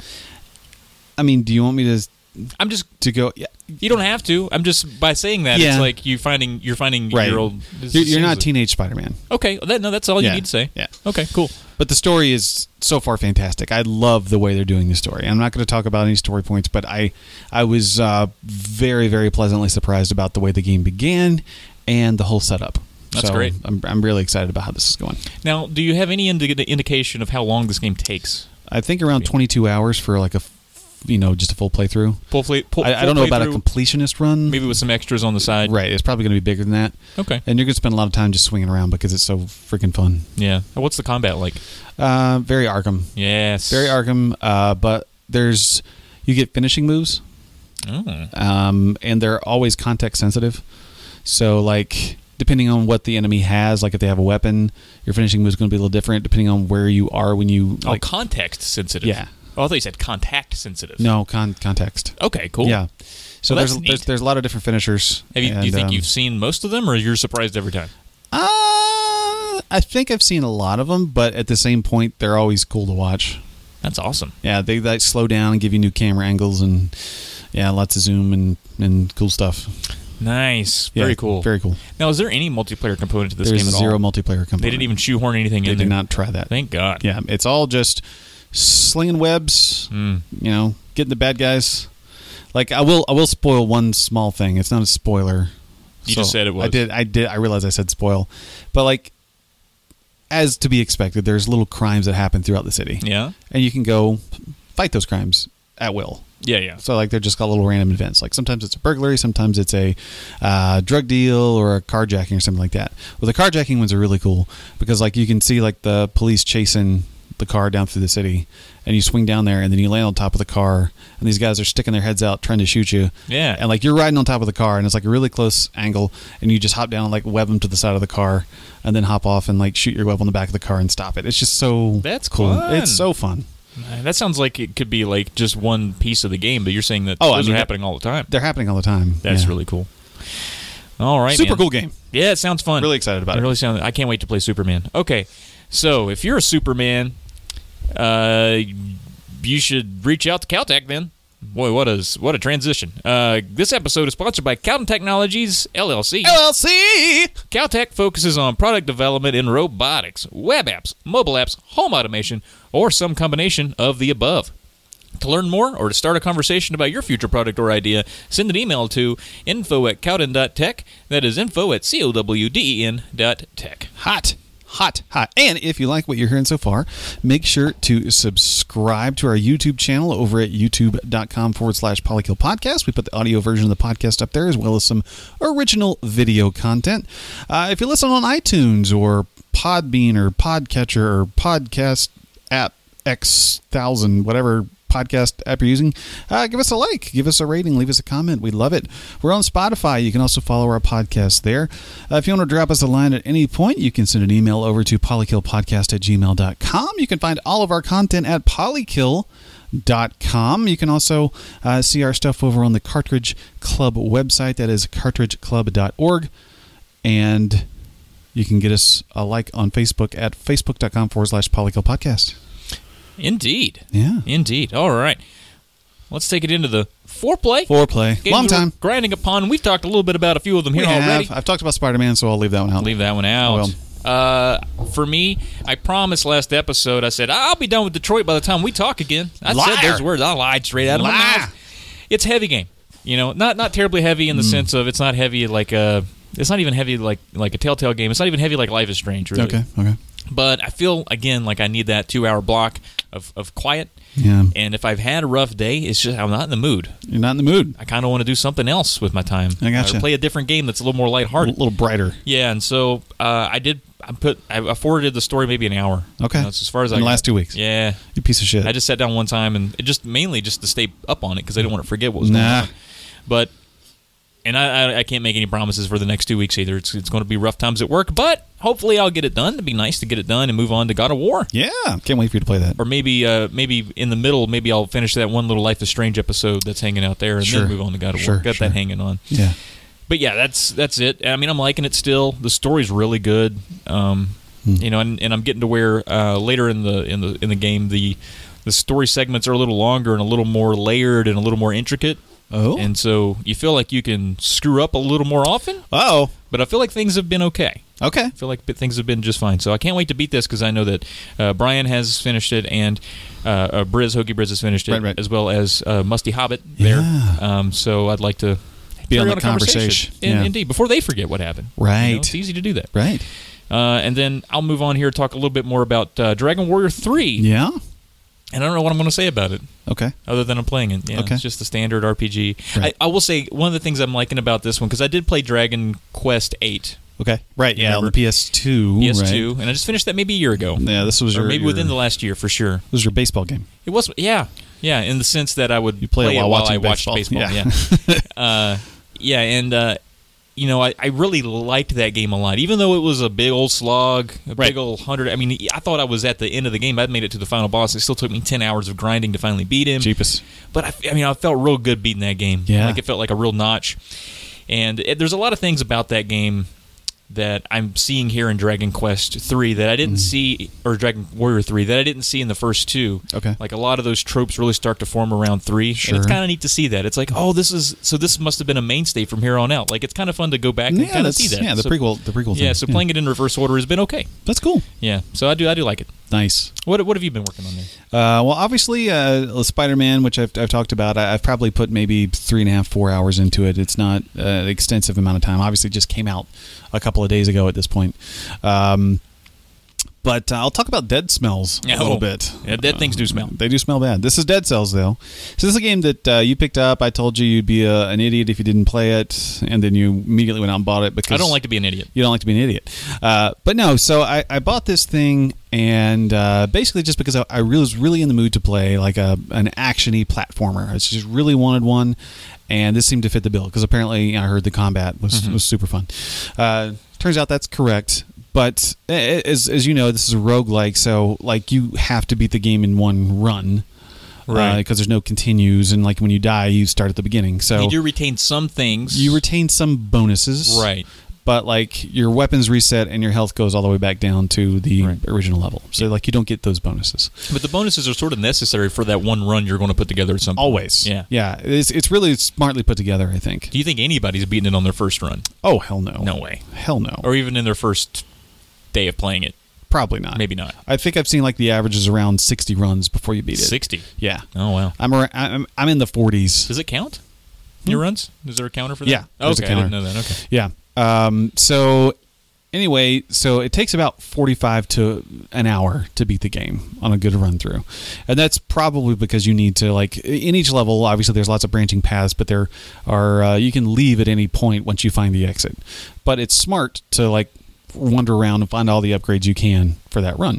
I mean, do you want me to go? Yeah. You don't have to. I'm just, by saying that, it's like you're finding right. your old... You're not teenage Spider-Man. Okay. That's all you need to say. Yeah. Okay, cool. But the story is so far fantastic. I love the way they're doing the story. I'm not going to talk about any story points, but I was very, very pleasantly surprised about the way the game began and the whole setup. That's great. I'm really excited about how this is going. Now, do you have any indication of how long this game takes? I think around 22 hours for like just a full playthrough. I don't know about a completionist run. Maybe with some extras on the side. Right. It's probably going to be bigger than that. Okay. And you're going to spend a lot of time just swinging around because it's so freaking fun. Yeah. What's the combat like? Very Arkham. Yes. Very Arkham. But you get finishing moves. Oh. And they're always context sensitive. So like, depending on what the enemy has, like if they have a weapon, your finishing move is going to be a little different depending on where you are when you... context sensitive. Yeah. Oh, I thought you said contact sensitive. No, context. Okay, cool. Yeah. So Well, there's a lot of different finishers. Do you think you've seen most of them, or you're surprised every time? I think I've seen a lot of them, but at the same point, they're always cool to watch. That's awesome. Yeah, they like slow down and give you new camera angles and lots of zoom and cool stuff. Nice. Very cool. Very cool. Now, is there any multiplayer component to this There's game at all? zero multiplayer component. They didn't even shoehorn anything in there. They did not try that. Thank God. Yeah, it's all just slinging webs, getting the bad guys. Like, I will spoil one small thing. It's not a spoiler. You just said it was. I did. I realized I said spoil. But, like, as to be expected, there's little crimes that happen throughout the city. Yeah. And you can go fight those crimes at will. Yeah. So, like, they're just got little random events. Like, sometimes it's a burglary, sometimes it's a drug deal or a carjacking or something like that. Well, the carjacking ones are really cool because, like, you can see, like, the police chasing the car down through the city, and you swing down there, and then you land on top of the car, and these guys are sticking their heads out trying to shoot you. Yeah. And, like, you're riding on top of the car, and it's, like, a really close angle, and you just hop down and, like, web them to the side of the car, and then hop off and, like, shoot your web on the back of the car and stop it. It's just so That's cool. fun. It's so fun. That sounds like it could be, like, just one piece of the game, but you're saying that those are happening all the time. They're happening all the time. That's really cool. All right, Super man. cool game. Yeah, it sounds fun. Really excited about it. I can't wait to play Superman. Okay, so if you're a Superman, you should reach out to Caltech then. Boy, what a transition. This episode is sponsored by Calton Technologies, LLC. Caltech focuses on product development in robotics, web apps, mobile apps, home automation, or some combination of the above. To learn more or to start a conversation about your future product or idea, send an email to info@cowden.tech. That is info@cowden.tech. Hot. And if you like what you're hearing so far, make sure to subscribe to our YouTube channel over at youtube.com/Polykill Podcast. We put the audio version of the podcast up there as well as some original video content. If you listen on iTunes or Podbean or Podcatcher or Podcast app X1000, whatever podcast app you're using, give us a like, give us a rating, leave us a comment. We love it. We're on Spotify. You can also follow our podcast there. If you want to drop us a line at any point, you can send an email over to polykillpodcast@gmail.com. You can find all of our content at polykill.com. You can also see our stuff over on the Cartridge Club website. That is cartridgeclub.org. And you can get us a like on Facebook at facebook.com/polykillpodcast. Indeed. Yeah. Indeed. All right. Let's take it into the foreplay. Games long time. Grinding upon. We've talked a little bit about a few of them here already. I've talked about Spider-Man, so I'll leave that one out. Leave that one out. For me, I promised last episode, I said, I'll be done with Detroit by the time we talk again. I said those words. I lied straight out of my mouth. It's a heavy game. Not terribly heavy in the sense of it's not heavy like it's not even heavy like a Telltale game. It's not even heavy like Life is Strange, really. Okay. But I feel, again, like I need that 2-hour block of quiet. Yeah. And if I've had a rough day, it's just I'm not in the mood. You're not in the mood. I kind of want to do something else with my time. I gotcha. Or play a different game that's a little more lighthearted. A little brighter. Yeah, and so I forwarded the story maybe an hour. Okay. That's as far as in the last 2 weeks. Yeah. You piece of shit. I just sat down one time and mainly just to stay up on it because I didn't want to forget what was going on. But and I can't make any promises for the next 2 weeks either. It's going to be rough times at work, but hopefully I'll get it done. It'd be nice to get it done and move on to God of War. Yeah, can't wait for you to play that. Or maybe in the middle, maybe I'll finish that one little Life is Strange episode that's hanging out there and then move on to God of War. Got that hanging on. Yeah. But yeah, that's it. I mean, I'm liking it still. The story's really good. And I'm getting to where later in the game the story segments are a little longer and a little more layered and a little more intricate. Oh. And so you feel like you can screw up a little more often. Oh. But I feel like things have been okay. Okay. I feel like things have been just fine. So I can't wait to beat this because I know that Brian has finished it and Hoagie Briz has finished it, right. as well as Musty Hobbit there. So I'd like to be on the conversation. Indeed, before they forget what happened. Right. It's easy to do that. Right. And then I'll move on here and talk a little bit more about Dragon Warrior 3. Yeah. And I don't know what I'm going to say about it. Okay. Other than I'm playing it. Yeah, okay. It's just the standard RPG. Right. I will say one of the things I'm liking about this one, because I did play Dragon Quest 8. Okay. Right, yeah, on the PS2. PS2, right. and I just finished that maybe a year ago. Yeah, this was maybe within the last year, for sure. This was your baseball game. It was, yeah, in the sense that I would play it while I watched baseball. Yeah. Yeah, and I really liked that game a lot, even though it was a big old slog, big old 100. I mean, I thought I was at the end of the game. I'd made it to the final boss. It still took me 10 hours of grinding to finally beat him. Jeepus. But I felt real good beating that game. Yeah. Like it felt like a real notch. And there's a lot of things about that game that I'm seeing here in Dragon Quest 3 that I didn't see, or Dragon Warrior 3 that I didn't see in the first two. Okay. Like a lot of those tropes really start to form around 3. Sure. And it's kind of neat to see that. It's like, this must have been a mainstay from here on out. Like it's kind of fun to go back and kind of see that. Yeah, the prequel thing. Yeah, so playing it in reverse order has been okay. That's cool. Yeah, so I do like it. Nice. What have you been working on there? Well, obviously, Spider-Man, which I've talked about, I've probably put maybe 3.5, 4 hours into it. It's not an extensive amount of time. Obviously, it just came out a couple of days ago at this point. But I'll talk about Dead Smells a little bit. Yeah, dead things do smell. They do smell bad. This is Dead Cells, though. So this is a game that you picked up. I told you you'd be an idiot if you didn't play it, and then you immediately went out and bought it because I don't like to be an idiot. You don't like to be an idiot. But no, so I bought this thing, and basically just because I was really in the mood to play like an action-y platformer. I just really wanted one, and this seemed to fit the bill because apparently I heard the combat was super fun. Turns out that's correct. But as you know, this is a roguelike, so like you have to beat the game in one run. Right. Because there's no continues, and like when you die, you start at the beginning. So you do retain some things. You retain some bonuses. Right. But like your weapons reset and your health goes all the way back down to the original level. So like you don't get those bonuses. But the bonuses are sort of necessary for that one run you're going to put together at some point. Always. Yeah. Yeah. It's really smartly put together, I think. Do you think anybody's beaten it on their first run? Oh, hell no. No way. Hell no. Or even in their first day of playing it? Probably not. Maybe not. I think I've seen like the average is around 60 runs before you beat it. 60? Yeah. Oh, wow. I'm in the 40s. Does it count? Your runs? Is there a counter for that? Yeah. There's a counter. I didn't know that. Okay. Yeah. So anyway, so it takes about 45 to an hour to beat the game on a good run through. And that's probably because you need to, like, in each level, obviously there's lots of branching paths, but there are, you can leave at any point once you find the exit. But it's smart to, like, wander around and find all the upgrades you can for that run.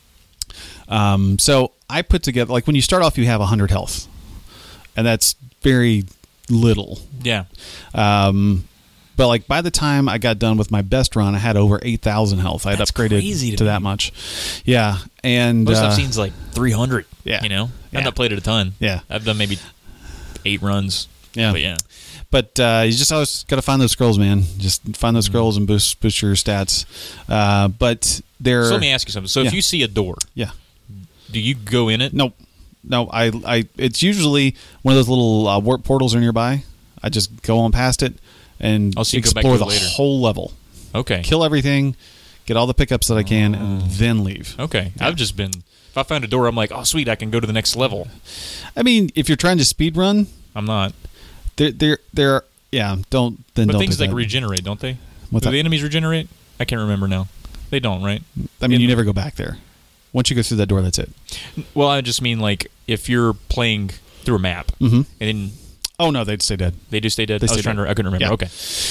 So I put together, like, when you start off, you have 100 health. And that's very little. Yeah. But like by the time I got done with my best run, I had over 8,000 health. I had upgraded to that much. Yeah, and most I've seen is like 300. Yeah, you know, I've not played it a ton. Yeah, I've done maybe 8 runs. Yeah, but yeah. But you just always got to find those scrolls, man. Just find those scrolls and boost your stats. But they're. So let me ask you something. So if you see a door, do you go in it? Nope. No, I. It's usually one of those little warp portals are nearby. I just go on past it and explore the whole level. Okay. Kill everything, get all the pickups that I can, and then leave. Okay. Yeah. I've just been. If I find a door, I'm like, oh sweet, I can go to the next level. I mean, if you're trying to speed run, I'm not. They're yeah. Don't then. But don't things do like that. regenerate, don't they? What's do that? the enemies regenerate? I can't remember now. They don't, right? I mean, you never go back there. Once you go through that door, that's it. Well, I just mean like if you're playing through a map and then. Oh no, they'd stay dead. They do stay dead. I couldn't remember. Yeah. Okay.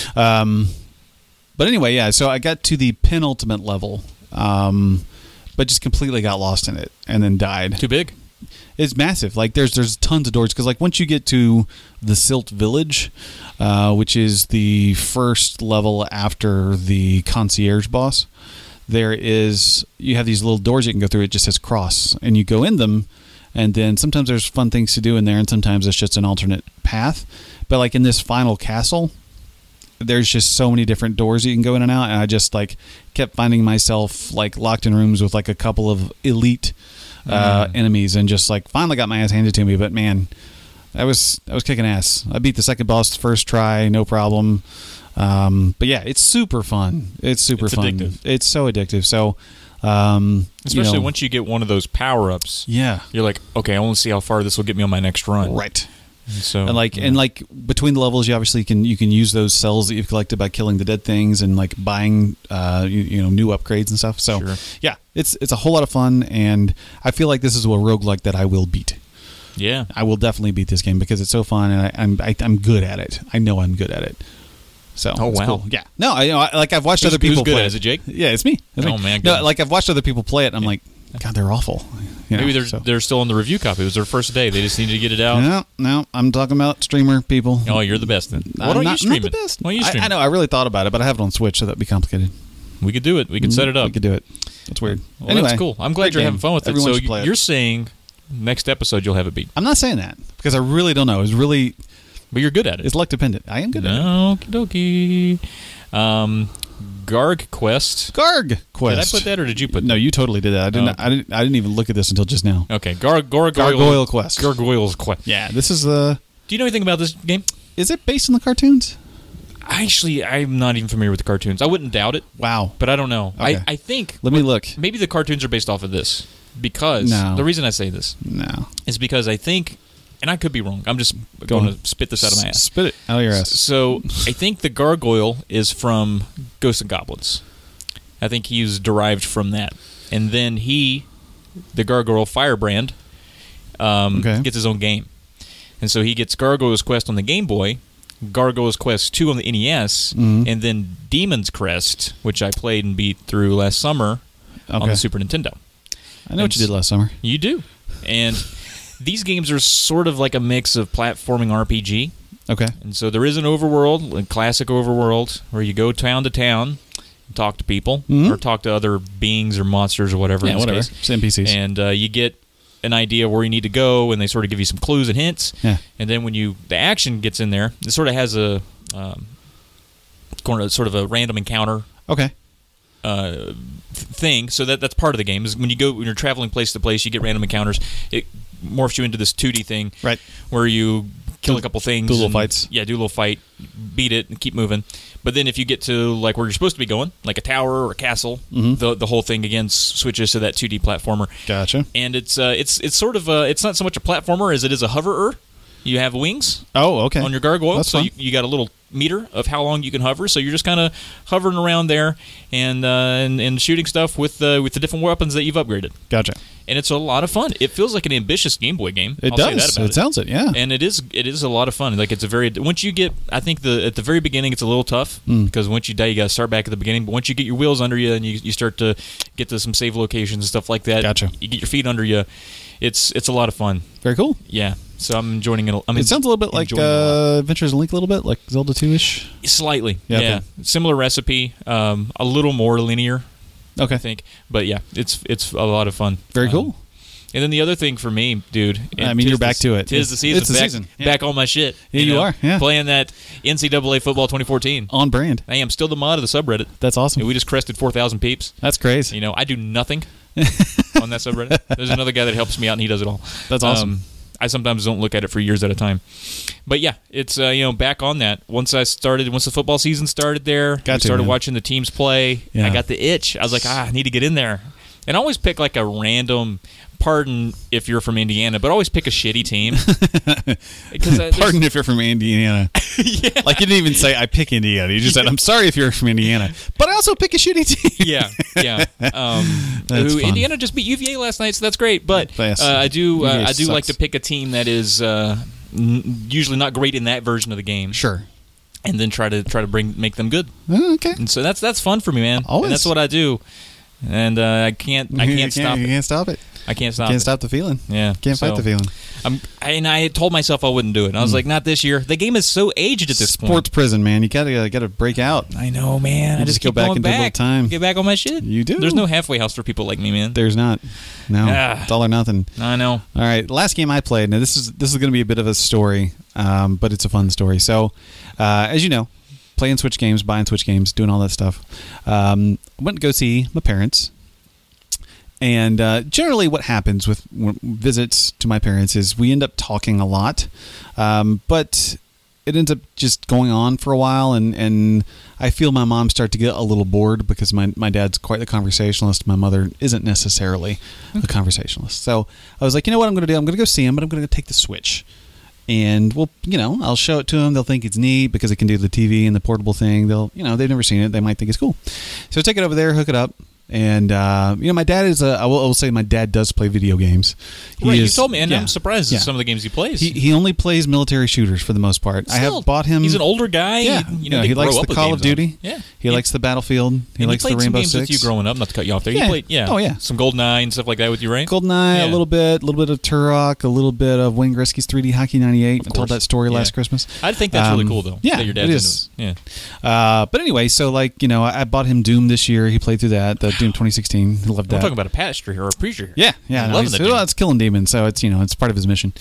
But anyway, yeah. So I got to the penultimate level, but just completely got lost in it and then died. Too big. It's massive. Like there's tons of doors because like once you get to the Silt Village, which is the first level after the concierge boss, you have these little doors you can go through. It just says cross, and you go in them. And then sometimes there's fun things to do in there, and sometimes it's just an alternate path. But like in this final castle, there's just so many different doors you can go in and out, and I just like kept finding myself like locked in rooms with like a couple of elite enemies, and just like finally got my ass handed to me. But man, I was kicking ass. I beat the second boss first try, no problem. But yeah, it's super fun. It's fun. Addictive. It's so addictive. So. Especially once you get one of those power-ups, you're like, okay, I want to see how far this will get me on my next run. Right. And like between the levels, you obviously can use those cells that you've collected by killing the dead things and like buying new upgrades and stuff. So yeah, it's a whole lot of fun, and I feel like this is a roguelike that I will beat. Yeah, I will definitely beat this game because it's so fun, and I'm good at it. I know I'm good at it. So it's wow, cool. Yeah, no, I've watched other people who's good play at it. Is it Jake? Yeah, it's me. Man, no, like I've watched other people play it, and I'm like, God, they're awful. Maybe they're still on the review copy. It was their first day. They just needed to get it out. No. I'm talking about streamer people. Oh, you're the best then. Why don't you stream it? Not the best. Why don't you stream I know. I really thought about it, but I have it on Switch, so that'd be complicated. We could do it. We could set it up. We could do it. That's weird. Well, anyway, that's cool. I'm glad you're having fun with it. Everyone So should play it. you're saying next episode you'll have it beat. I'm not saying that because I really don't know. But you're good at it. It's luck dependent. I am good at it. Okie dokie. Garg Quest. Garg Quest. Did I put that or did you put that? No, you totally did that. I didn't even look at this until just now. Okay. Gargoyle Quest. Gargoyle's Quest. Yeah, this is Do you know anything about this game? Is it based on the cartoons? Actually, I'm not even familiar with the cartoons. I wouldn't doubt it. Wow. But I don't know. Okay. I think... Let me look. Maybe the cartoons are based off of this. Because... No. The reason I say this... No. Is because I think... And I could be wrong. I'm just going to spit this out of my ass. Spit it out of your ass. So, I think the gargoyle is from Ghosts and Goblins. I think he's derived from that. And then the gargoyle Firebrand, gets his own game. And so he gets Gargoyle's Quest on the Game Boy, Gargoyle's Quest 2 on the NES, and then Demon's Crest, which I played and beat through last summer on the Super Nintendo. I know what you did last summer. You do. And these games are sort of like a mix of platforming RPG. Okay. And so there is an overworld, a classic overworld, where you go town to town, talk to people, or talk to other beings or monsters or whatever. Yeah, whatever. It's NPCs. And you get an idea where you need to go, and they sort of give you some clues and hints. Yeah. And then when the action gets in there, it sort of has a sort of a random encounter. Okay. Thing. So that's part of the game. Is when you're traveling place to place, you get random encounters. It morphs you into this 2D thing, right? Where you kill a couple things, do little fights. Yeah, do a little fight, beat it, and keep moving. But then if you get to like where you're supposed to be going, like a tower or a castle, the whole thing again switches to that 2D platformer. Gotcha. And it's sort of it's not so much a platformer as it is a hoverer. You have wings. Oh, okay. On your gargoyle, That's so fun. you got a little meter of how long you can hover. So you're just kind of hovering around there and shooting stuff with the different weapons that you've upgraded. Gotcha. And it's a lot of fun. It feels like an ambitious Game Boy game. It I'll does. Say that about it sounds it. Yeah. And it is a lot of fun. Like it's a very once you get, I think at the very beginning it's a little tough because once you die you got to start back at the beginning. But once you get your wheels under you and you start to get to some save locations and stuff like that, gotcha. You get your feet under you. It's a lot of fun. Very cool. Yeah. So I'm enjoying it. It sounds a little bit like Adventures in Link, a little bit like Zelda 2-ish. Slightly. Yeah. Okay. Similar recipe. A little more linear. Okay. I think. But yeah, it's a lot of fun. Very cool. And then the other thing for me, dude. I mean, you're back to it. Tis the season. It's the season. Yeah. Back on my shit. Yeah, you are. Yeah. Playing that NCAA football 2014. On brand. I am still the mod of the subreddit. That's awesome. And we just crested 4,000 peeps. That's crazy. I do nothing on that subreddit. There's another guy that helps me out, and he does it all. That's awesome. I sometimes don't look at it for years at a time. But yeah, it's back on that. Once the football season started there, I started watching the teams play. Yeah. I got the itch. I was like, I need to get in there. And I always pick like a random, pardon if you're from Indiana, but always pick a shitty team. Pardon if you're from Indiana. Yeah. Like you didn't even say I pick Indiana. You just said I'm sorry if you're from Indiana, but I also pick a shitty team. Yeah. Indiana just beat UVA last night, so that's great. But I do like to pick a team that is usually not great in that version of the game. Sure. And then try to make them good. Okay. And so that's fun for me, man. Always. And that's what I do. And I can't stop it. You can't stop it. I can't stop it. Can't stop the feeling. Yeah. Can't fight the feeling. I told myself I wouldn't do it. I was like, not this year. The game is so aged at this point. Sports prison, man. You gotta break out. I know, man. I just go keep back going into back. time. Get back on my shit. You do. There's no halfway house for people like me, man. There's not. No. It's all or nothing. I know. All right. Last game I played. Now this is going to be a bit of a story, but it's a fun story. So, as you know, playing Switch games, buying Switch games, doing all that stuff. Went to go see my parents. And generally what happens with visits to my parents is we end up talking a lot, but it ends up just going on for a while, and I feel my mom start to get a little bored because my dad's quite the conversationalist. My mother isn't necessarily a conversationalist. So I was like, you know what I'm going to do? I'm going to go see him, but I'm going to take the Switch. And I'll show it to them. They'll think it's neat because it can do the TV and the portable thing. They've never seen it. They might think it's cool. So take it over there, hook it up. And my dad is I will say my dad does play video games. You told me, and I'm surprised at some of the games he plays. He only plays military shooters for the most part. I have bought him. He's an older guy. Yeah, he likes the Call of Duty. Yeah, he likes the Battlefield. He likes the Rainbow Six. Some games with you growing up. Not to cut you off there. You played, some GoldenEye and stuff like that with you, right? GoldenEye, a little bit of Turok, a little bit of Wayne Gretzky's 3D Hockey '98. I told that story last Christmas. I think that's really cool, though. Yeah, that your dad's it is. Into it. Yeah. But anyway, so I bought him Doom this year. He played through that. The Doom 2016. He loved that. We're talking about a pastor here or a preacher. Yeah. It's killing demons, so it's part of his mission.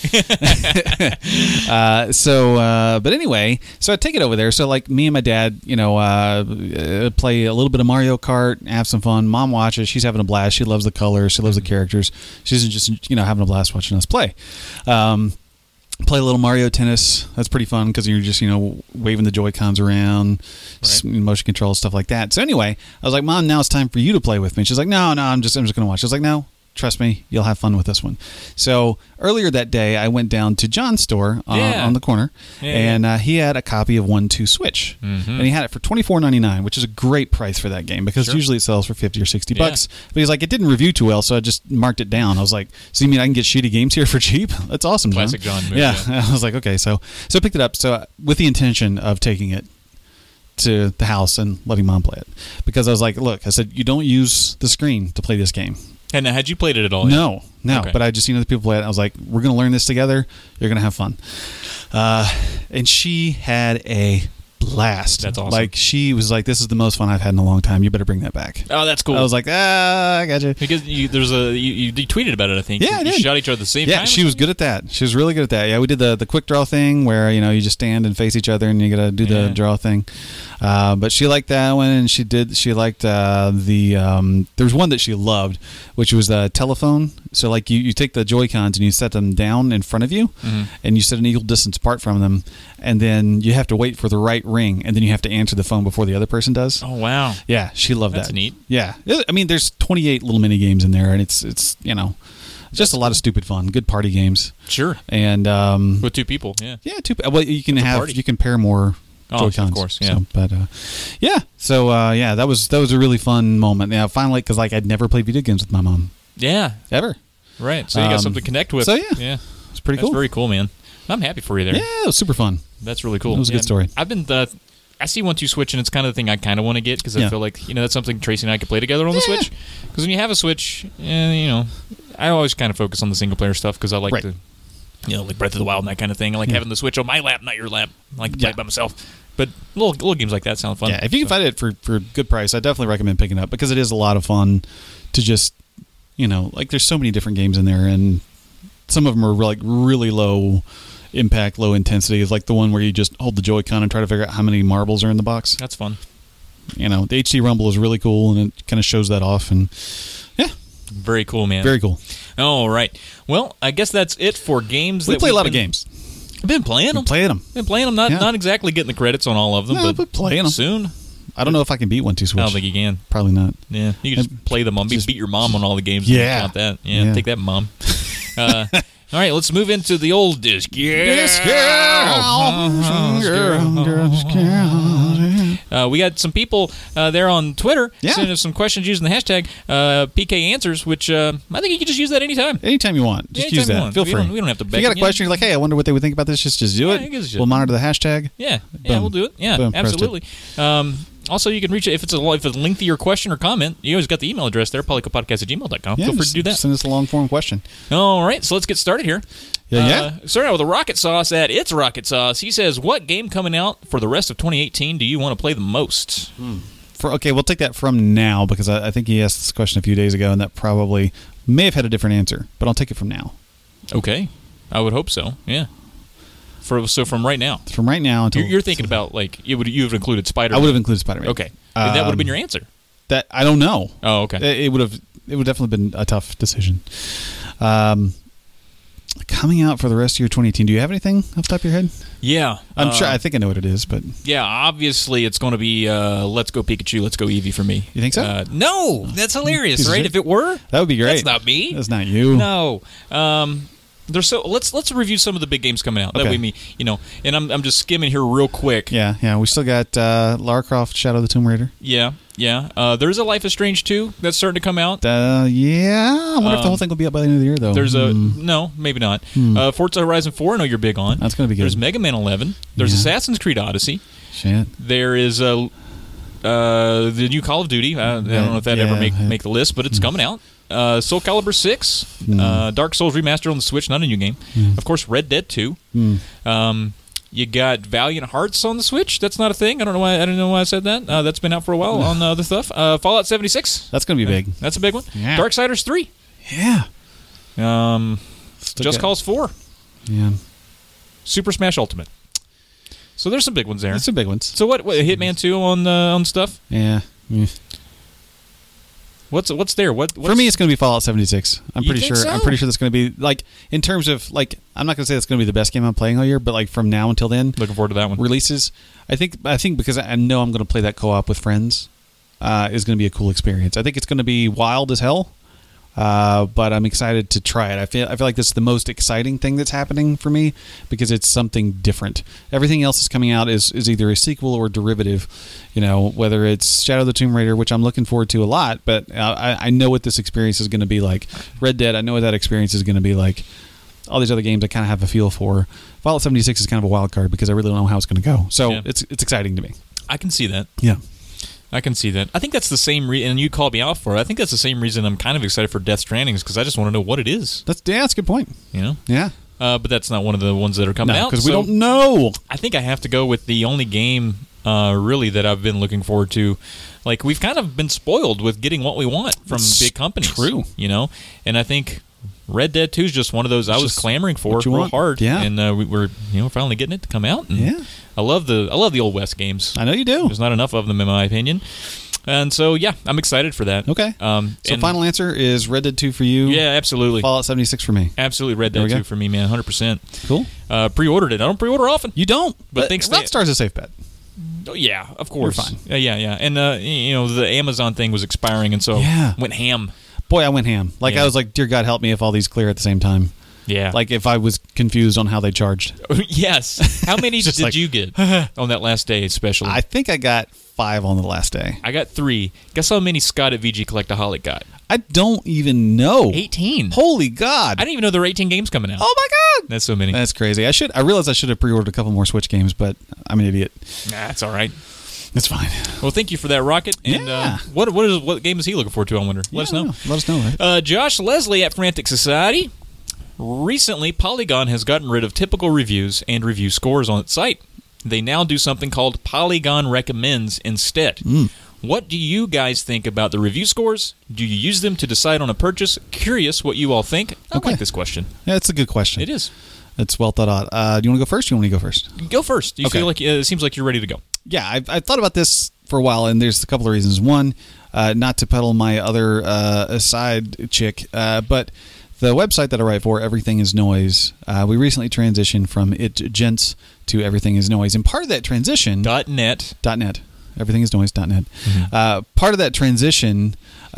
But anyway, so I take it over there. So me and my dad, play a little bit of Mario Kart, have some fun. Mom watches. She's having a blast. She loves the colors. She loves the characters. She's just having a blast watching us play. Play a little Mario Tennis. That's pretty fun because you're just waving the Joy-Cons around, motion control, stuff like that. So anyway, I was like, Mom, now it's time for you to play with me. She's like, No, I'm just going to watch. I was like, No, trust me, you'll have fun with this one. So earlier that day, I went down to John's store on the corner, and he had a copy of 1-2 Switch, and he had it for $24.99, which is a great price for that game because usually it sells for $50 or $60. But he's like, it didn't review too well, so I just marked it down. I was like, so you mean I can get shitty games here for cheap? That's awesome, John. Classic John move. Yeah, I was like, okay, so I picked it up. So with the intention of taking it to the house and letting Mom play it, because I was like, look, I said, you don't use the screen to play this game. And had you played it at all? No. Okay. But I just seen other people play it. I was like, we're going to learn this together. You're going to have fun. And she had a blast. That's awesome. She was like, this is the most fun I've had in a long time. You better bring that back. Oh, that's cool. I was like, I got you. Because you tweeted about it, I think. Yeah, I did. You shot each other at the same time? Yeah, she was good at that. She was really good at that. Yeah, we did the quick draw thing where, you just stand and face each other and you got to do the draw thing. But she liked that one, and she liked there was one that she loved, which was the telephone. So you take the Joy-Cons and you set them down in front of you, and you set an equal distance apart from them, and then you have to wait for the right ring, and then you have to answer the phone before the other person does. Oh, wow. Yeah, she loved that. That's neat. Yeah. I mean, there's 28 little mini games in there, and it's just a lot of stupid fun. Good party games. Sure. And with two people, yeah. Yeah, well, you can pair more Joy-Cons. Of course, yeah. That was a really fun moment. Yeah, finally, because I'd never played video games with my mom. Yeah. Ever. Right. So you got something to connect with. So yeah. It's pretty cool. That's very cool, man. I'm happy for you there. Yeah, it was super fun. That's really cool. It was a good story. I've been I see 1-2 Switch, and it's kind of the thing I kind of want to get because I feel like that's something Tracy and I could play together on the Switch. Because when you have a Switch, I always kind of focus on the single player stuff because I like to, like Breath of the Wild and that kind of thing. I like having the Switch on my lap, not your lap. I like to play it by myself. But little games like that sound fun. Yeah, if you can find it for a good price, I definitely recommend picking it up because it is a lot of fun to just, there's so many different games in there, and some of them are really low impact, low intensity. It's like the one where you just hold the Joy-Con and try to figure out how many marbles are in the box. That's fun. The HD Rumble is really cool, and it kind of shows that off. And very cool, man. Very cool. All right. Well, I guess that's it for games. We play a lot of games. I've been playing them. Been playing them. Not exactly getting the credits on all of them, but playing them soon. I don't know if I can beat 1-2 Switch. I don't think you can. Probably not. Yeah, you can just play them on. Beat your mom on all the games. Yeah. Not that. Yeah, take that, Mom. All right, let's move into the old disc. Disc we got some people there on Twitter sending us some questions using the hashtag PK Answers, which I think you can just use that anytime. Anytime you want. Just use that. Feel free. We don't have to beg. If you got a question, you're like, hey, I wonder what they would think about this, just do it. We'll monitor the hashtag. Yeah, we'll do it. Yeah, boom, absolutely. Also, you can reach it if it's a lengthier question or comment. You always got the email address there, polycopodcast@gmail.com. Yeah, feel free to do that. Send us a long form question. All right, so let's get started here. Yeah. Starting out with a Rocket Sauce at It's Rocket Sauce. He says, what game coming out for the rest of 2018 do you want to play the most? Okay, we'll take that from now because I think he asked this question a few days ago, and that probably may have had a different answer, but I'll take it from now. Okay. I would hope so, yeah. So from right now? From right now until... You're thinking about, you would have included Spider-Man. I would have included Spider-Man. Okay. That would have been your answer. That I don't know. Oh, okay. It would definitely been a tough decision. Coming out for the rest of your 2018, do you have anything off the top of your head? Yeah. I'm sure. I think I know what it is, but... Yeah, obviously it's going to be Let's Go Pikachu, Let's Go Eevee for me. You think so? No! That's hilarious, right? If it were? That would be great. That's not me. That's not you. No. Let's review some of the big games coming out. Okay. That way, and I'm just skimming here real quick. Yeah. We still got Lara Croft, Shadow of the Tomb Raider. Yeah. There's a Life is Strange 2 that's starting to come out. I wonder if the whole thing will be up by the end of the year, though. There's no, maybe not. Forza Horizon 4, I know you're big on. That's going to be good. There's Mega Man 11. There's Assassin's Creed Odyssey. Shit. There is the new Call of Duty. I don't know if that ever make the list, but it's coming out. Soul Calibur 6, Dark Souls Remastered on the Switch, not a new game. Of course, Red Dead 2. You got Valiant Hearts on the Switch. That's not a thing. I don't know why I said that. That's been out for a while on other stuff. Fallout 76. That's going to be big. That's a big one. Yeah. Darksiders 3. Yeah. Just Cause 4. Yeah. Super Smash Ultimate. So there's some big ones there. There's some big ones. So what Hitman 2 on stuff? Yeah. What's there? What's for me? It's going to be Fallout 76. I'm pretty sure. So? I'm pretty sure that's going to be like in terms of like. I'm not going to say that's going to be the best game I'm playing all year, but like from now until then, looking forward to that one. Releases. I think because I know I'm going to play that co-op with friends, is going to be a cool experience. I think it's going to be wild as hell. But I'm excited to try it. I feel like this is the most exciting thing that's happening for me because it's something different. Everything else that's coming out is either a sequel or derivative. Whether it's Shadow of the Tomb Raider, which I'm looking forward to a lot, but I know what this experience is going to be like. Red Dead, I know what that experience is going to be like. All these other games I kind of have a feel for. Fallout 76 is kind of a wild card because I really don't know how it's going to go. So it's exciting to me. I can see that. Yeah. I can see that. I think that's the same reason, and you called me out for it. I think that's the same reason I'm kind of excited for Death Stranding, because I just want to know what it is. That's a good point. Yeah. But that's not one of the ones that are coming out. because we don't know. I think I have to go with the only game, really, that I've been looking forward to. Like, we've kind of been spoiled with getting what we want from big companies. True. And I think Red Dead 2 is just one of those I was clamoring for real hard. Yeah. And we're finally getting it to come out. And yeah. I love the Old West games. I know you do. There's not enough of them, in my opinion. And so, I'm excited for that. Okay. So final answer is Red Dead 2 for you. Yeah, absolutely. Fallout 76 for me. Absolutely, Red Dead 2 for me, man, 100%. Cool. Pre-ordered it. I don't pre-order often. You don't, but Rockstar's a safe bet. Oh, yeah, of course. You're fine. Yeah. And, the Amazon thing was expiring, and so went ham. Boy, I went ham. I was like, dear God, help me if all these clear at the same time. Yeah. Like if I was confused on how they charged. Yes. How many did you get on that last day especially? I think I got 5 on the last day. I got 3. Guess how many Scott at VG Collectaholic got? I don't even know. 18. Holy God. I didn't even know there were 18 games coming out. Oh my God. That's so many. That's crazy. I realized I should have pre-ordered a couple more Switch games, but I'm an idiot. Nah, it's all right. It's fine. Well, thank you for that, Rocket. And what game is he looking forward to, I wonder? Let us know. Let us know, right? Josh Leslie at Frantic Society. Recently, Polygon has gotten rid of typical reviews and review scores on its site. They now do something called Polygon Recommends instead. What do you guys think about the review scores? Do you use them to decide on a purchase? Curious what you all think. I like this question. Yeah, it's a good question. It is. It's well thought out. Do you want to go first? Or you want me to go first? Go first. You feel like it seems like you're ready to go. Yeah, I've thought about this for a while, and there's a couple of reasons. One, not to peddle my other side chick, but the website that I write for, Everything is Noise, we recently transitioned from Gents to Everything is Noise. And part of that transition... .net. Everythingisnoise.net. Part of that transition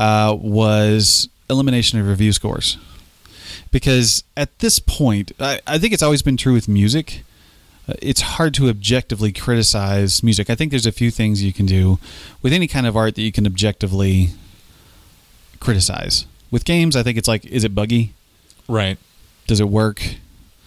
was elimination of review scores. Because at this point, I think it's always been true with music. It's hard to objectively criticize music. I think there's a few things you can do with any kind of art that you can objectively criticize. With games, I think it's like, is it buggy? Right. Does it work?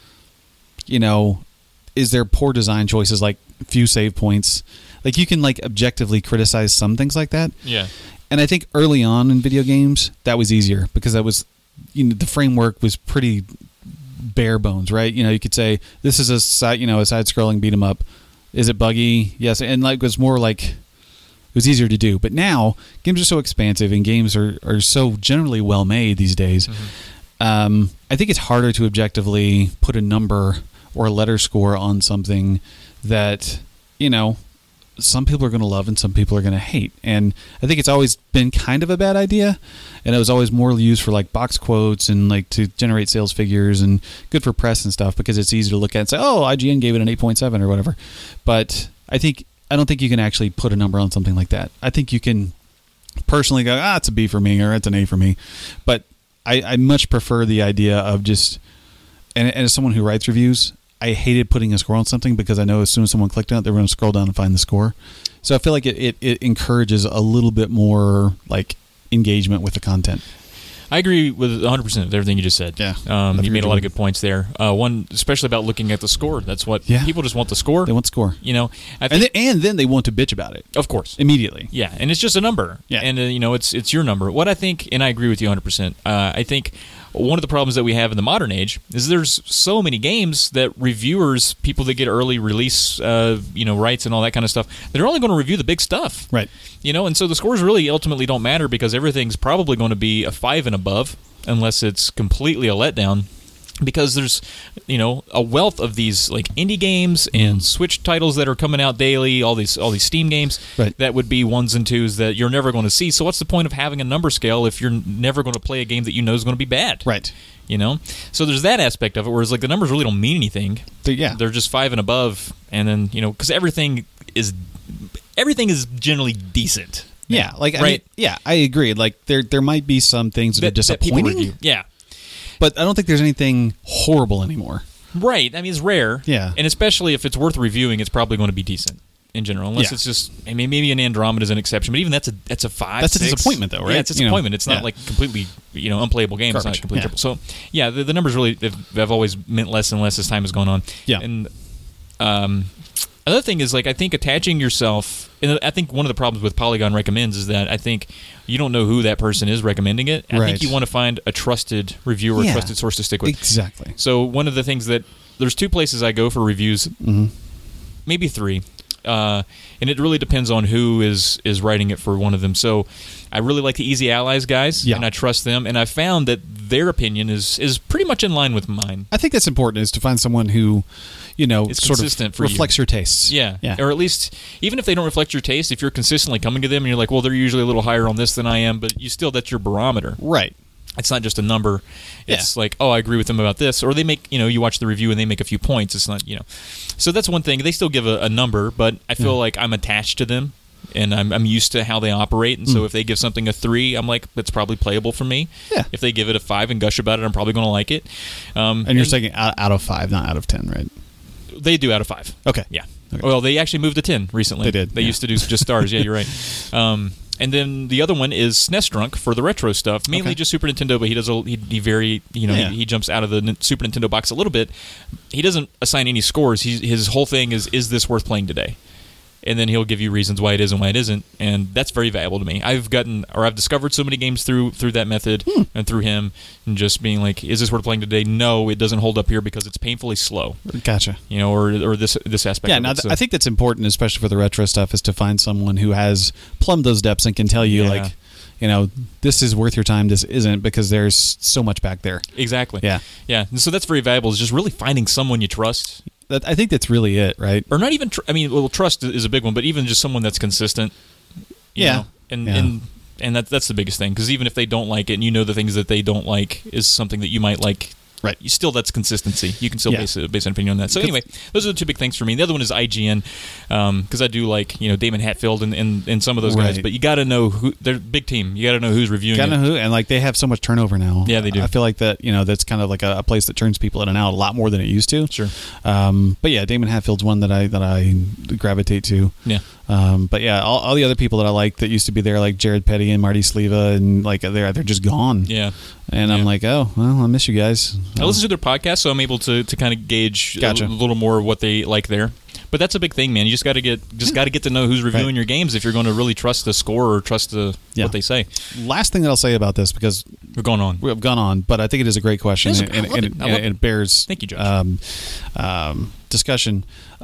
Is there poor design choices, like few save points? Like you can objectively criticize some things like that. Yeah. And I think early on in video games, that was easier because that was, the framework was pretty bare bones, right? You could say this is a side-scrolling beat 'em up. Is it buggy? Yes, and it was more it was easier to do. But now games are so expansive and games are so generally well made these days. I think it's harder to objectively put a number or a letter score on something that some people are going to love and some people are going to hate. And I think it's always been kind of a bad idea. And it was always more used for box quotes and to generate sales figures and good for press and stuff because it's easy to look at and say, oh, IGN gave it an 8.7 or whatever. But I don't think you can actually put a number on something like that. I think you can personally go, it's a B for me or it's an A for me. But I much prefer the idea of just And as someone who writes reviews, I hated putting a score on something because I know as soon as someone clicked on it, they're going to scroll down and find the score. So I feel like it encourages a little bit more like engagement with the content. I agree with 100% with everything you just said. Yeah. You made a lot of good points there. One, especially about looking at the score. That's what people just want the score. They want score. You know, and then they want to bitch about it. Of course. Immediately. Yeah, and it's just a number. Yeah. And, it's your number. What I think, and I agree with you 100%, I think one of the problems that we have in the modern age is there's so many games that reviewers, people that get early release, rights and all that kind of stuff, they're only going to review the big stuff. Right. And so the scores really ultimately don't matter because everything's probably going to be a 5 and above unless it's completely a letdown. Because there's, a wealth of these like indie games and Switch titles that are coming out daily, all these Steam games that would be 1s and 2s that you're never going to see. So what's the point of having a number scale if you're never going to play a game that you know is going to be bad? Right. So there's that aspect of it, whereas like the numbers really don't mean anything. They're just 5 and above, and then because everything is generally decent. Yeah, I agree. Like there might be some things that are disappointing. That people review. Yeah. But I don't think there's anything horrible anymore. Right. I mean, it's rare. Yeah. And especially if it's worth reviewing, it's probably going to be decent in general. Unless it's just, maybe an Andromeda is an exception, but even that's a 5. That's 6. a disappointment, though, right? Yeah, it's a disappointment. It's not like completely, unplayable game. Garbage. It's not completely triple. So, yeah, the numbers really have always meant less and less as time has gone on. Yeah. And another thing is, like, I think attaching yourself, and I think one of the problems with Polygon Recommends is that I think you don't know who that person is recommending it. I think you want to find a trusted reviewer, a trusted source to stick with. Exactly. So one of the things there's 2 places I go for reviews, maybe 3, and it really depends on who is writing it for one of them. So I really like the Easy Allies guys, and I trust them, and I found that their opinion is pretty much in line with mine. I think that's important, is to find someone who it's sort of reflects your tastes. Yeah. Or at least, even if they don't reflect your taste, if you're consistently coming to them and you're like, well, they're usually a little higher on this than I am, but that's your barometer. Right. It's not just a number. It's like, oh, I agree with them about this. Or they make, you watch the review and they make a few points. It's not, So that's one thing. They still give a number, but I feel like I'm attached to them. And I'm used to how they operate, and so if they give something a 3, I'm like, it's probably playable for me. Yeah. If they give it a 5 and gush about it, I'm probably going to like it. And you're saying out of 5, not out of 10, right? They do out of 5. Okay. Yeah. Okay. Well, they actually moved to 10 recently. They did. They used to do just stars. Yeah, you're right. And then the other one is SNES Drunk for the retro stuff, mainly just Super Nintendo, but he does he jumps out of the Super Nintendo box a little bit. He doesn't assign any scores. His whole thing is this worth playing today? And then he'll give you reasons why it is and why it isn't, and that's very valuable to me. I've discovered so many games through that method and through him, and just being like, is this worth playing today? No, it doesn't hold up here because it's painfully slow. Gotcha. Or this aspect. Yeah, I think that's important, especially for the retro stuff, is to find someone who has plumbed those depths and can tell you this is worth your time, this isn't, because there's so much back there. Exactly. Yeah. Yeah. And so that's very valuable, is just really finding someone you trust. I think that's really it, right? Or not even. Trust is a big one, but even just someone that's consistent. You know? And that's the biggest thing, because even if they don't like it, and the things that they don't like is something that you might like. Right. That's consistency. You can still base an opinion on that. So anyway, those are the 2 big things for me. The other one is IGN, because I do like Damon Hatfield and some of those guys. But you got to know who. They're a big team. You got to know who's reviewing. Got to know who, and like they have so much turnover now. Yeah, they do. I feel like that. That's kind of like a place that turns people in and out a lot more than it used to. Sure. But yeah, Damon Hatfield's one that I gravitate to. Yeah. But yeah, all the other people that I like that used to be there, like Jared Petty and Marty Sleva, and like they're just gone. Yeah. And I'm like, oh well, I miss you guys. I listen to their podcast, so I'm able to kind of gauge a little more what they like there. But that's a big thing, man. You just got to get to know who's reviewing your games if you're going to really trust the score or trust what they say. Last thing that I'll say about this, because we've gone on, but I think it is a great question, and it bears thank you, Judge. Discussion.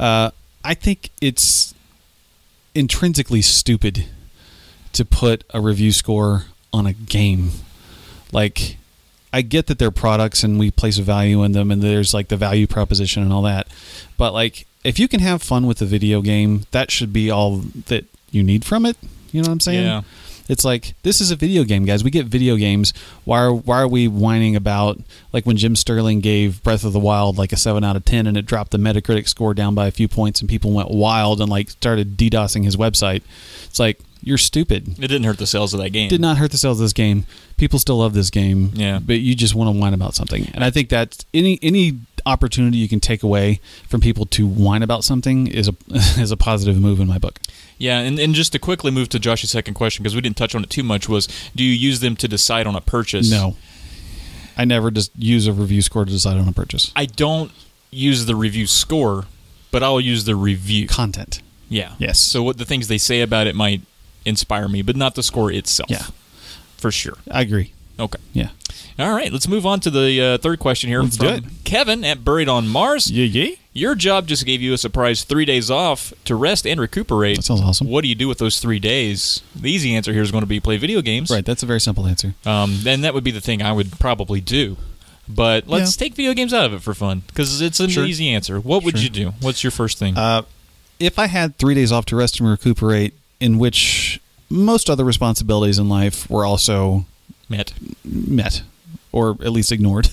I think it's intrinsically stupid to put a review score on a game. Like, I get that they're products and we place a value in them, and there's like the value proposition and all that, but like, if you can have fun with the video game, that should be all that you need from it. You know what I'm saying? Yeah. It's like, this is a video game, guys. We get video games. Why are we whining about, like, when Jim Sterling gave Breath of the Wild like a 7 out of 10 and it dropped the Metacritic score down by a few points and people went wild and like started DDoSing his website? It's like, You're stupid. It didn't hurt the sales of that game. Did not hurt the sales of this game. People still love this game. Yeah. But you just want to whine about something. And I think that any opportunity you can take away from people to whine about something is a positive move in my book. Yeah, and just to quickly move to Josh's second question, because we didn't touch on it too much, was do you use them to decide on a purchase? No. I never just use a review score to decide on a purchase. I don't use the review score, but I'll use the review. Content. Yeah. Yes. So what the things they say about it might inspire me, but not the score itself. Yeah. For sure. I agree. Okay. Yeah. All right, let's move on to the third question here Let's do from it. Kevin at Buried on Mars. Yeah. Your job just gave you a surprise 3 days off to rest and recuperate. That sounds awesome. What do you do with those 3 days? The easy answer here is going to be play video games. Right, that's a very simple answer. Then that would be the thing I would probably do. But let's take video games out of it for fun, because it's an easy answer. What would you do? What's your first thing? If I had 3 days off to rest and recuperate, in which most other responsibilities in life were also met, or at least ignored.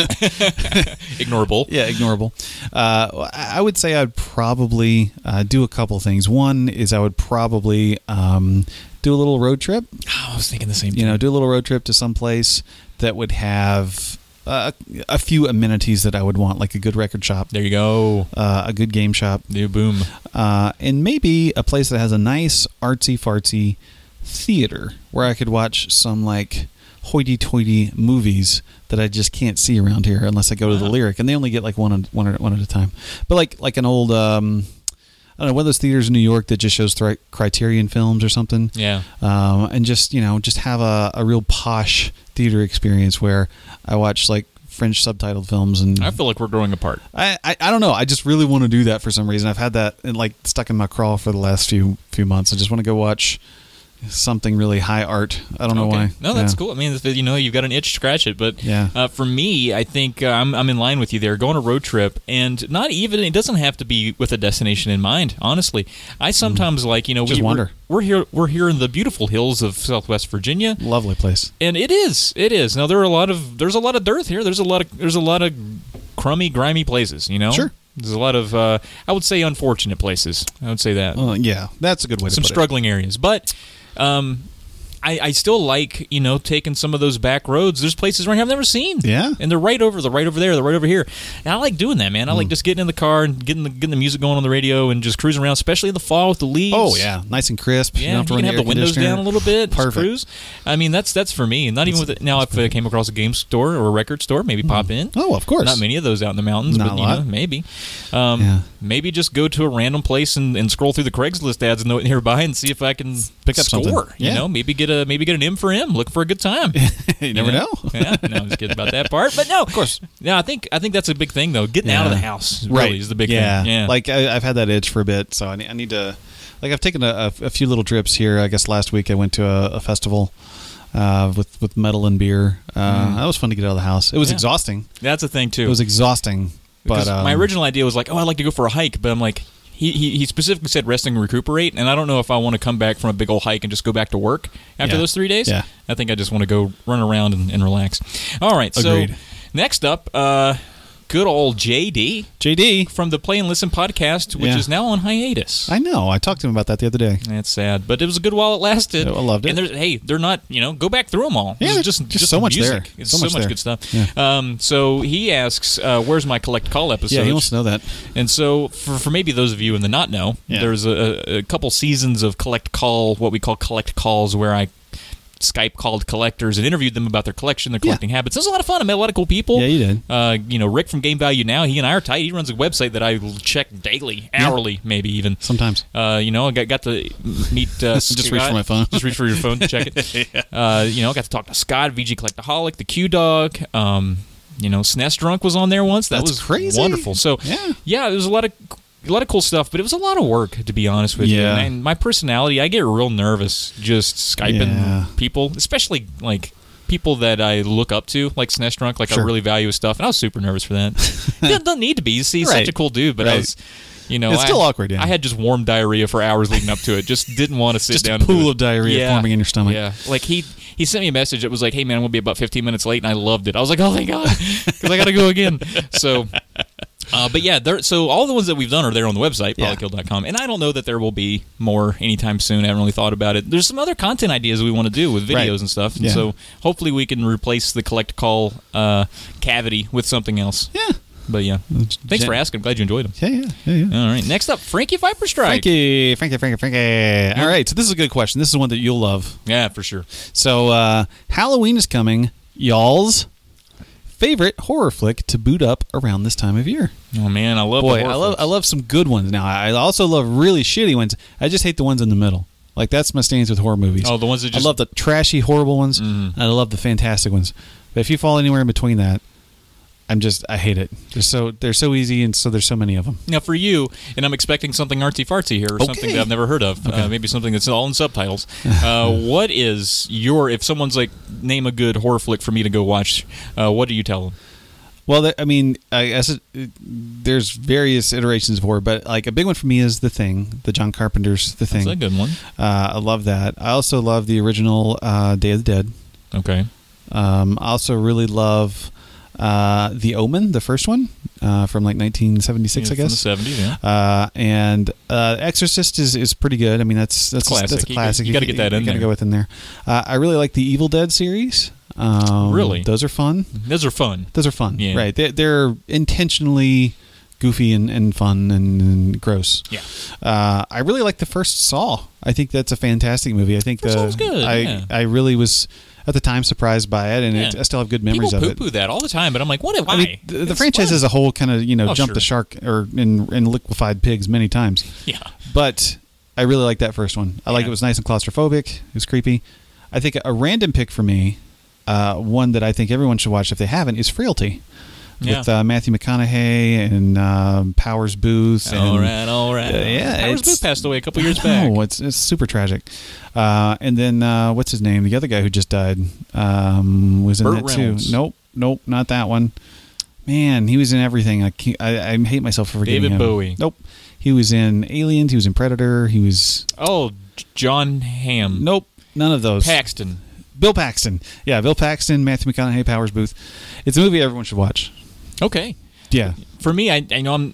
Ignorable. Yeah, ignorable. I would say I'd probably do a couple things. One is I would probably do a little road trip. Oh, I was thinking the same thing. Do a little road trip to some place that would have a few amenities that I would want, like a good record shop. There you go. A good game shop. Boom. And maybe a place that has a nice artsy-fartsy theater where I could watch some, like, hoity-toity movies that I just can't see around here unless I go to the Lyric, and they only get like one at a time. But like an old, I don't know, one of those theaters in New York that just shows Criterion films or something. Yeah. And just have a real posh theater experience where I watch like French subtitled films. And I feel like we're growing apart. I don't know. I just really want to do that for some reason. I've had that stuck in my craw for the last few months. I just want to go watch something really high art. I don't know why. No, that's cool. I mean, you've got an itch, scratch it. But for me, I think I'm in line with you there. Go on a road trip, and not even, it doesn't have to be with a destination in mind. Honestly, I sometimes just wander. We're here in the beautiful hills of Southwest Virginia. Lovely place. And it is. Now there's a lot of dirt here. There's a lot of crummy, grimy places. Sure. There's a lot of I would say unfortunate places. I would say that. Yeah, that's a good way to put it. Some struggling areas, but. I still like, taking some of those back roads. There's places right here I've never seen. Yeah. And they're right over there, they're right over here. And I like doing that, man. I like just getting in the car and getting the music going on the radio and just cruising around, especially in the fall with the leaves. Oh, yeah. Nice and crisp. Yeah, you can have the windows down a little bit. Perfect. Cruise. I mean, that's for me. And not even with it. Now, if I came across a game store or a record store, maybe pop in. Oh, of course. Not many of those out in the mountains, Not but, a lot. maybe. Maybe just go to a random place and scroll through the Craigslist ads nearby and see if I can pick up score. Something. Yeah. Maybe get an M for M. Look for a good time. You never know. Yeah, no, I'm just kidding about that part. But no, of course. No, I think that's a big thing though. Getting out of the house really is the big thing. Yeah. Like I've had that itch for a bit, so I need to. Like I've taken a few little trips here. I guess last week I went to a festival with metal and beer. That was fun to get out of the house. It was exhausting. That's a thing too. It was exhausting. But my original idea was like, I'd like to go for a hike, but I'm like. He specifically said resting and recuperate, and I don't know if I want to come back from a big old hike and just go back to work after those 3 days. Yeah. I think I just want to go run around and relax. All right, Agreed. So next up, good old JD from the Play and Listen podcast, which is now on hiatus. I know. I talked to him about that the other day. That's sad, but it was a good while it lasted. I loved it. And they're not, go back through them all. Yeah, just so much music. there. It's so much good stuff. Yeah. So he asks, where's my Collect Call episode? Yeah, he wants to know that. And so for maybe those of you in the not know, there's a couple seasons of Collect Call, what we call Collect Calls, where I Skype called collectors and interviewed them about their collection, their collecting habits. It was a lot of fun. I met a lot of cool people. Yeah, you did. Rick from Game Value Now, he and I are tight. He runs a website that I check daily, hourly, maybe even. Sometimes. I got to meet just reach for my phone. Just reach for your phone to check it. Got to talk to Scott, VG Collectaholic, the Q-Dog. SNES Drunk was on there once. That was crazy. Wonderful. So, yeah, there was a lot of cool stuff, but it was a lot of work, to be honest with you. And my personality, I get real nervous just Skyping people, especially like people that I look up to, like SNES Drunk, I really value his stuff, and I was super nervous for that. It doesn't need to be. You see, he's such a cool dude, but I was... it's still awkward. Yeah. I had just warm diarrhea for hours leading up to it. Just didn't want to sit down. Just a pool of diarrhea forming in your stomach. Yeah, like he sent me a message that was like, "Hey man, I'm gonna be about 15 minutes late," and I loved it. I was like, "Oh thank God," because I got to go again. So But yeah, so all the ones that we've done are there on the website, polykill.com. And I don't know that there will be more anytime soon. I haven't really thought about it. There's some other content ideas we want to do with videos and stuff. And so hopefully we can replace the collect call cavity with something else. Yeah. But yeah, thanks for asking. I'm glad you enjoyed them. Yeah. All right, next up, Frankie Viper Strike. Frankie. All right, so this is a good question. This is one that you'll love. Yeah, for sure. So Halloween is coming. Y'all's favorite horror flick to boot up around this time of year? Oh man, I love some good ones. Now I also love really shitty ones. I just hate the ones in the middle. Like that's my stance with horror movies. Oh, the ones that just... I love the trashy, horrible ones, and I love the fantastic ones. But if you fall anywhere in between that, I hate it. They're so easy, and so there's so many of them. Now for you, and I'm expecting something artsy fartsy here, or something that I've never heard of. Maybe something that's all in subtitles. What is if someone's like, name a good horror flick for me to go watch? What do you tell them? Well, I mean, I guess there's various iterations of horror, but like a big one for me is The Thing, the John Carpenter's The Thing. That's a good one. I love that. I also love the original Day of the Dead. Okay. I also really love The Omen, the first one from like 1976, I guess. From the 70s, yeah. And Exorcist is pretty good. I mean, that's classic. That's a classic. You got to get that in there. You got to go within there. I really like the Evil Dead series. Really? Those are fun. Those are fun. Yeah. Right. They're intentionally goofy and fun and gross. Yeah. I really like the first Saw. I think that's a fantastic movie. I think Saw's good. I really was at the time surprised by it, and I still have good memories of it. People poo-poo that all the time, but I'm like, what? I mean, the franchise as a whole kind of jumped the shark and liquefied pigs many times. Yeah. But I really like that first one. I like it was nice and claustrophobic. It was creepy. I think a random pick for me, one that I think everyone should watch if they haven't, is Frailty. With Matthew McConaughey and Powers Booth. All right. Powers Booth passed away a couple years back. Oh, it's super tragic. And then what's his name? The other guy who just died was in Burt that Reynolds. too. Nope, not that one. Man, he was in everything. I hate myself for forgetting him. David Bowie. Nope. He was in Aliens. He was in Predator. He was... Oh, John Hamm. Nope, none of those. Paxton. Bill Paxton. Yeah, Bill Paxton, Matthew McConaughey, Powers Booth. It's a movie everyone should watch. Okay. Yeah. For me, I know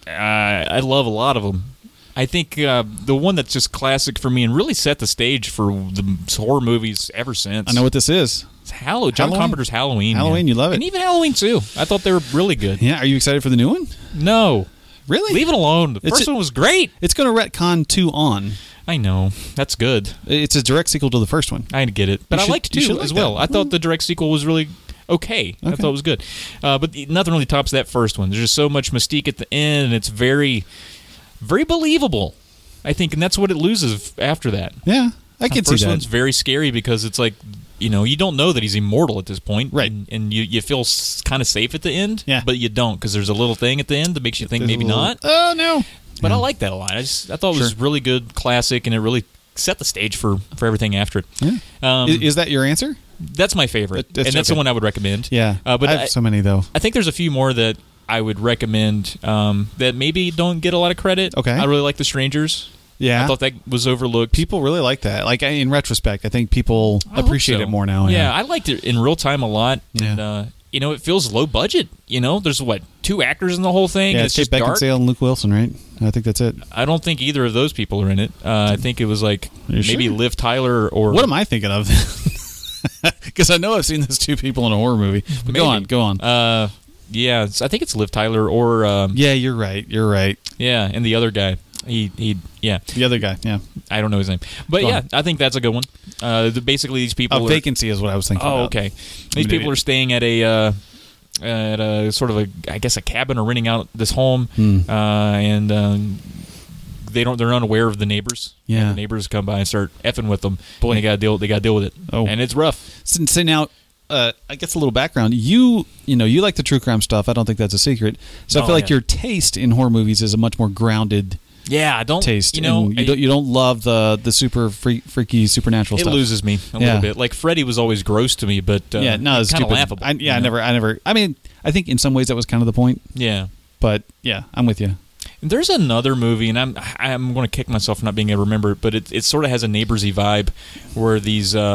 I love a lot of them. I think the one that's just classic for me and really set the stage for the horror movies ever since. I know what this is. It's John Carpenter's Halloween. Halloween, you love it. And even Halloween 2. I thought they were really good. Yeah, are you excited for the new one? No. Really? Leave it alone. The first one was great. It's going to retcon 2 on. I know. That's good. It's a direct sequel to the first one. I get it. But I liked 2 as well. That. I thought the direct sequel was really okay. I thought it was good. But nothing really tops that first one. There's just so much mystique at the end, and it's very, very believable, I think. And that's what it loses after that. Yeah, I can see that. The first one's very scary because it's like, you don't know that he's immortal at this point. Right. And you feel kind of safe at the end. Yeah. But you don't because there's a little thing at the end that makes you think maybe not. Oh, no. But I like that a lot. I thought it was really good, classic, and it really set the stage for everything after it. Yeah. Is that your answer? That's my favorite, and that's the one I would recommend. Yeah, but I have so many, though. I think there's a few more that I would recommend that maybe don't get a lot of credit. Okay. I really like The Strangers. Yeah. I thought that was overlooked. People really like that. Like, in retrospect, I think people appreciate it more now. Yeah, I liked it in real time a lot. Yeah. And, it feels low budget. There's, 2 actors in the whole thing? Yeah, it's just Kate dark. Beckinsale and Luke Wilson, right? I think that's it. I don't think either of those people are in it. I think it was maybe sure? Liv Tyler or... What am I thinking of? Because I know I've seen those 2 people in a horror movie. But go on. Yeah, I think it's Liv Tyler or... yeah, you're right. Yeah, and the other guy. The other guy, yeah. I don't know his name. But I think that's a good one. Basically, these people... Vacancy is what I was thinking about. Oh, okay. These people are staying at a sort of a cabin or renting out this home, and they're unaware of the neighbors. Yeah. And the neighbors come by and start effing with them. Boy, they got to deal with it. Oh. And it's rough. So now, I guess a little background. You like the true crime stuff. I don't think that's a secret. So I feel like your taste in horror movies is a much more grounded I don't taste. You don't love the super freaky supernatural stuff. It loses me a little bit. Like Freddy was always gross to me, but it's kind of laughable. I never. I mean, I think in some ways that was kind of the point. Yeah. But yeah, I'm with you. There's another movie, and I'm going to kick myself for not being able to remember it, but it sort of has a Neighborsy vibe, where these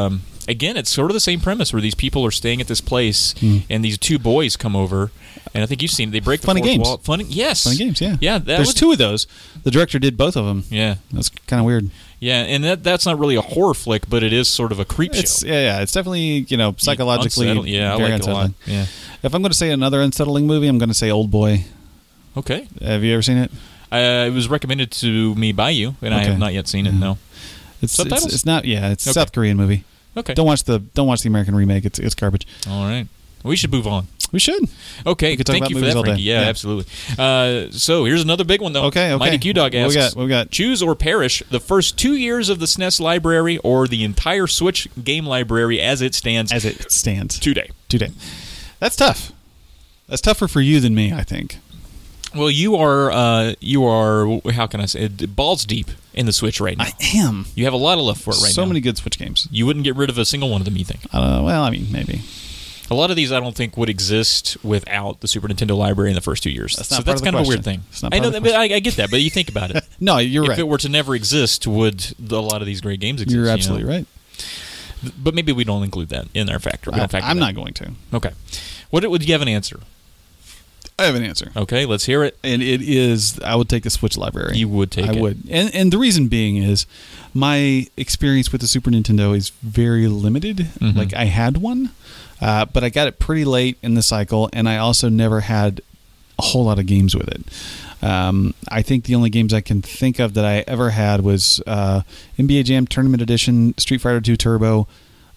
again, it's sort of the same premise where these people are staying at this place, and these two boys come over, and I think you've seen it. They break the Funny fourth games. wall. Funny games, yeah. Yeah, there's two of those. The director did both of them. Yeah. That's kind of weird. Yeah, and that's not really a horror flick, but it is sort of a creep show. Yeah, it's definitely, psychologically I like it unsettling. a lot. Yeah. If I'm going to say another unsettling movie, I'm going to say Old Boy. Okay. Have you ever seen it? It was recommended to me by you, and I have not yet seen it, no. Subtitles? It's not, it's a South Korean movie. Okay. Don't watch the American remake. It's garbage. All right. We should move on. We should. Okay, could talk thank about you for movies that, all day. Frankie. Yeah, absolutely. So here's another big one, though. Okay. Mighty Q-Dog asks, What we got? Choose or perish the first 2 years of the SNES library or the entire Switch game library as it stands today. That's tough. That's tougher for you than me, I think. Well, you are, how can I say it, balls deep in the Switch right now. I am. You have a lot of love for it right now. So many good Switch games. You wouldn't get rid of a single one of them, you think? Maybe. A lot of these I don't think would exist without the Super Nintendo library in the first 2 years. That's kind of a weird thing. I know, but I get that, but you think about it. No, you're right. If it were to never exist, would a lot of these great games exist? You're absolutely right. But maybe we don't include that in our factor. I'm not going to. Okay. Would you have an answer? I have an answer. Okay, let's hear it. And it is, I would take the Switch library. You would take it? I would. And the reason being is my experience with the Super Nintendo is very limited. Mm-hmm. Like, I had one, but I got it pretty late in the cycle, and I also never had a whole lot of games with it. I think the only games I can think of that I ever had was NBA Jam Tournament Edition, Street Fighter II Turbo,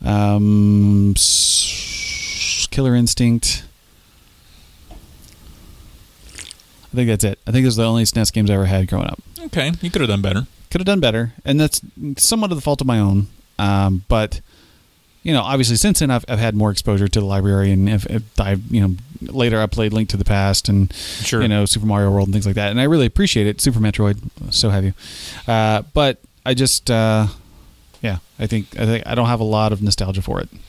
Killer Instinct. I think that's it. I think those are the only SNES games I ever had growing up. Okay, you could have done better. Could have done better, and that's somewhat of the fault of my own. But obviously, since then I've had more exposure to the library, and later I played Link to the Past and Super Mario World and things like that, and I really appreciate it. Super Metroid, so have you. But I just, I think I don't have a lot of nostalgia for it.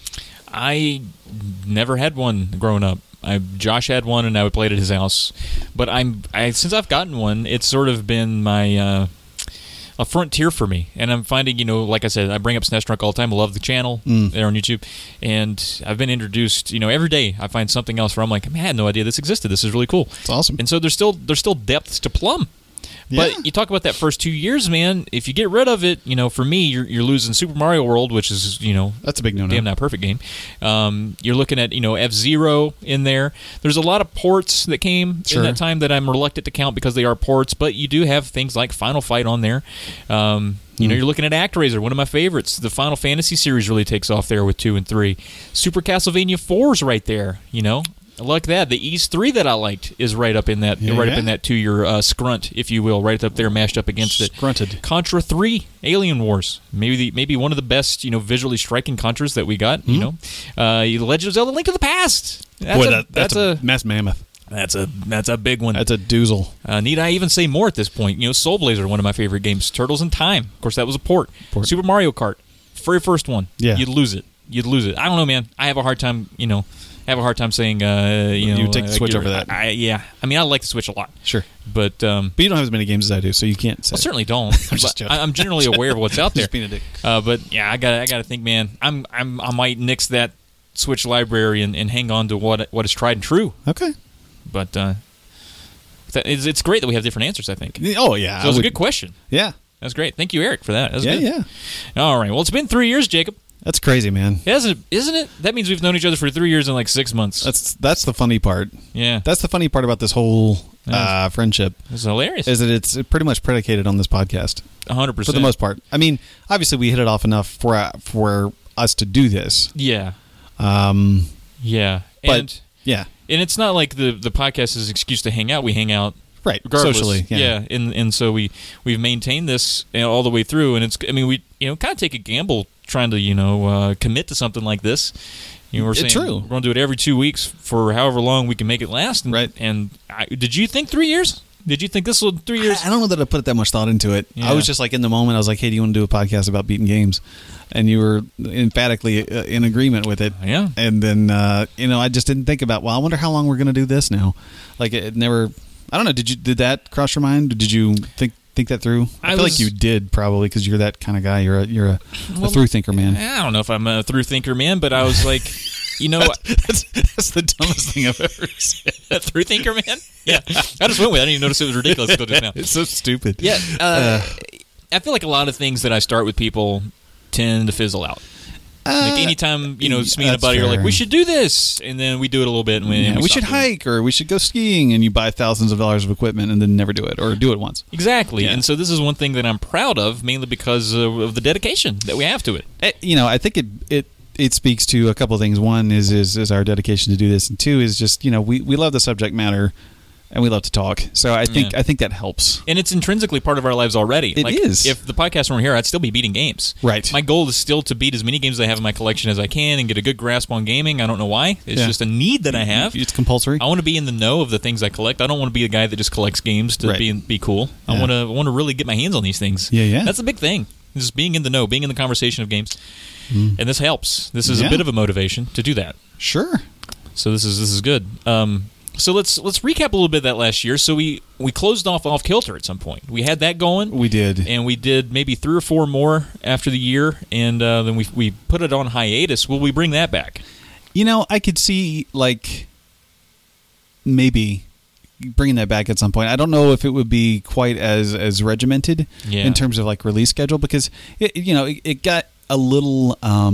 I never had one growing up. Josh had one, and I would play it at his house. But since I've gotten one, it's sort of been my a frontier for me. And I'm finding, like I said, I bring up SNES Drunk all the time. I love the channel there on YouTube, and I've been introduced. Every day I find something else where I'm like, man, I had no idea this existed. This is really cool. It's awesome. And so there's still depths to plumb. Yeah. But you talk about that first 2 years, man. If you get rid of it, for me, you're losing Super Mario World, which is, that's a big no-no. Damn not perfect game. You're looking at, F-Zero in there. There's a lot of ports that came in that time that I'm reluctant to count because they are ports, but you do have things like Final Fight on there. You're looking at ActRaiser, one of my favorites. The Final Fantasy series really takes off there with 2 and 3. Super Castlevania 4's right there, I like that. The Ys 3 that I liked is right up in that, up in that 2-year scrunt, if you will, right up there, mashed up against it. Scrunted. Contra 3, Alien Wars, maybe one of the best, visually striking Contras that we got. Legend of Zelda: Link to the Past. That's a mass mammoth. That's a big one. That's a doozle. Need I even say more at this point? Soul Blazer, one of my favorite games. Turtles in Time. Of course, that was a port. Super Mario Kart, very first one. Yeah. You'd lose it. I don't know, man. I have a hard time, saying, you take the Switch over that. I like the Switch a lot. Sure. But you don't have as many games as I do, so you can't say. I certainly don't. I'm generally aware of what's out there. Just being a dick. But yeah, I gotta think, man. I might nix that Switch library and hang on to what is tried and true. Okay. But it's great that we have different answers, I think. Oh yeah. So it was a good question. Yeah. That's great. Thank you, Eric, for that. That's good. Yeah. All right. Well, it's been 3 years, Jacob. That's crazy, man. Isn't it? That means we've known each other for 3 years and like 6 months. That's the funny part. Yeah. That's the funny part about this whole friendship. It's hilarious. Is that it's pretty much predicated on this podcast. 100%. For the most part. I mean, obviously we hit it off enough for us to do this. Yeah. Yeah. But yeah. And it's not like the podcast is an excuse to hang out. We hang out. Right, regardless. socially, yeah. And so we've maintained this all the way through, and we kind of take a gamble trying to commit to something like this. We're saying true. We're going to do it every 2 weeks for however long we can make it last. And, right. And did you think 3 years? Did you think this was 3 years? I don't know that I put that much thought into it. Yeah. I was just like in the moment. I was like, "Hey, do you want to do a podcast about beating games?" And you were emphatically in agreement with it. Yeah. And then I just didn't think about. Well, I wonder how long we're going to do this now. Like it never. I don't know. Did that cross your mind? Did you think think that through? I feel like you did probably because you're that kind of guy. You're a through thinker man. I don't know if I'm a through thinker man, but I was like, that's the dumbest thing I've ever said. A through thinker man? Yeah. I just went with it. I didn't even notice it was ridiculous until just now. It's so stupid. Yeah. I feel like a lot of things that I start with people tend to fizzle out. Like anytime, it's me and a buddy are like, we should do this, and then we do it a little bit, and we should hike, or we should go skiing, and you buy thousands of dollars of equipment and then never do it, or do it once. Exactly, and so this is one thing that I'm proud of, mainly because of the dedication that we have to it. I think it speaks to a couple of things. One is our dedication to do this, and two is just we love the subject matter. And we love to talk, so I think that helps. And it's intrinsically part of our lives already. It is. If the podcast weren't here, I'd still be beating games. Right. My goal is still to beat as many games as I have in my collection as I can and get a good grasp on gaming. I don't know why. It's just a need that I have. It's compulsory. I want to be in the know of the things I collect. I don't want to be a guy that just collects games to be cool. Yeah. I want to really get my hands on these things. Yeah. That's a big thing. Just being in the know, being in the conversation of games, and this helps. This is a bit of a motivation to do that. Sure. So this is good. So let's recap a little bit of that last year. So we closed off Kilter at some point. We had that going. We did. And we did maybe 3 or 4 more after the year, and then we put it on hiatus. Will we bring that back? I could see, maybe bringing that back at some point. I don't know if it would be quite as regimented in terms of, release schedule, because, it got a little...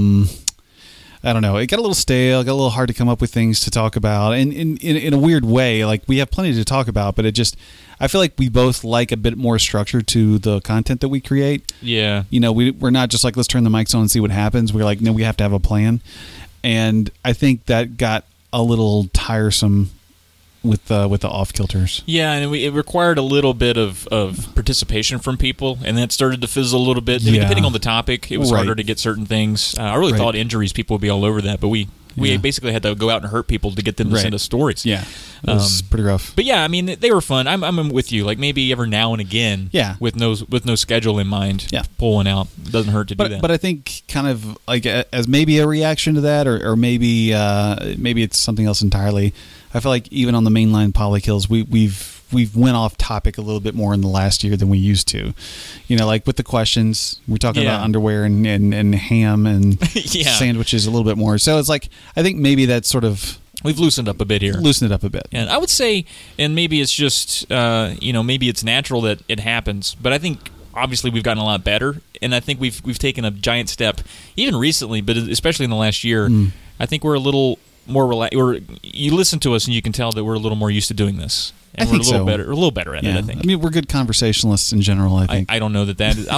I don't know. It got a little stale. It got a little hard to come up with things to talk about, and in a weird way, we have plenty to talk about, but I feel like we both like a bit more structure to the content that we create. Yeah. We're not just let's turn the mics on and see what happens. We're no, we have to have a plan, and I think that got a little tiresome with the off kilters. Yeah, and it required a little bit of participation from people, and that started to fizzle a little bit. Depending on the topic, it was harder to get certain things. I really thought injuries, people would be all over that, but we basically had to go out and hurt people to get them to send us stories. Yeah, it was pretty rough. But yeah, I mean, they were fun. I'm with you. Maybe every now and again, with no schedule in mind, pull one out. Doesn't hurt to do that. But I think kind of as maybe a reaction to that, or maybe it's something else entirely. I feel like even on the mainline Polykills, we've went off topic a little bit more in the last year than we used to. With the questions, we're talking about underwear and ham and sandwiches a little bit more. So it's I think maybe that's sort of... We've loosened up a bit here. Loosened it up a bit. And I would say, and maybe it's just, maybe it's natural that it happens, but I think obviously we've gotten a lot better, and I think we've taken a giant step, even recently, but especially in the last year. I think we're a little more relaxed. You listen to us and you can tell that we're a little more used to doing this. And we're a little better at it, I think. I mean, we're good conversationalists in general, I think. I don't know that is.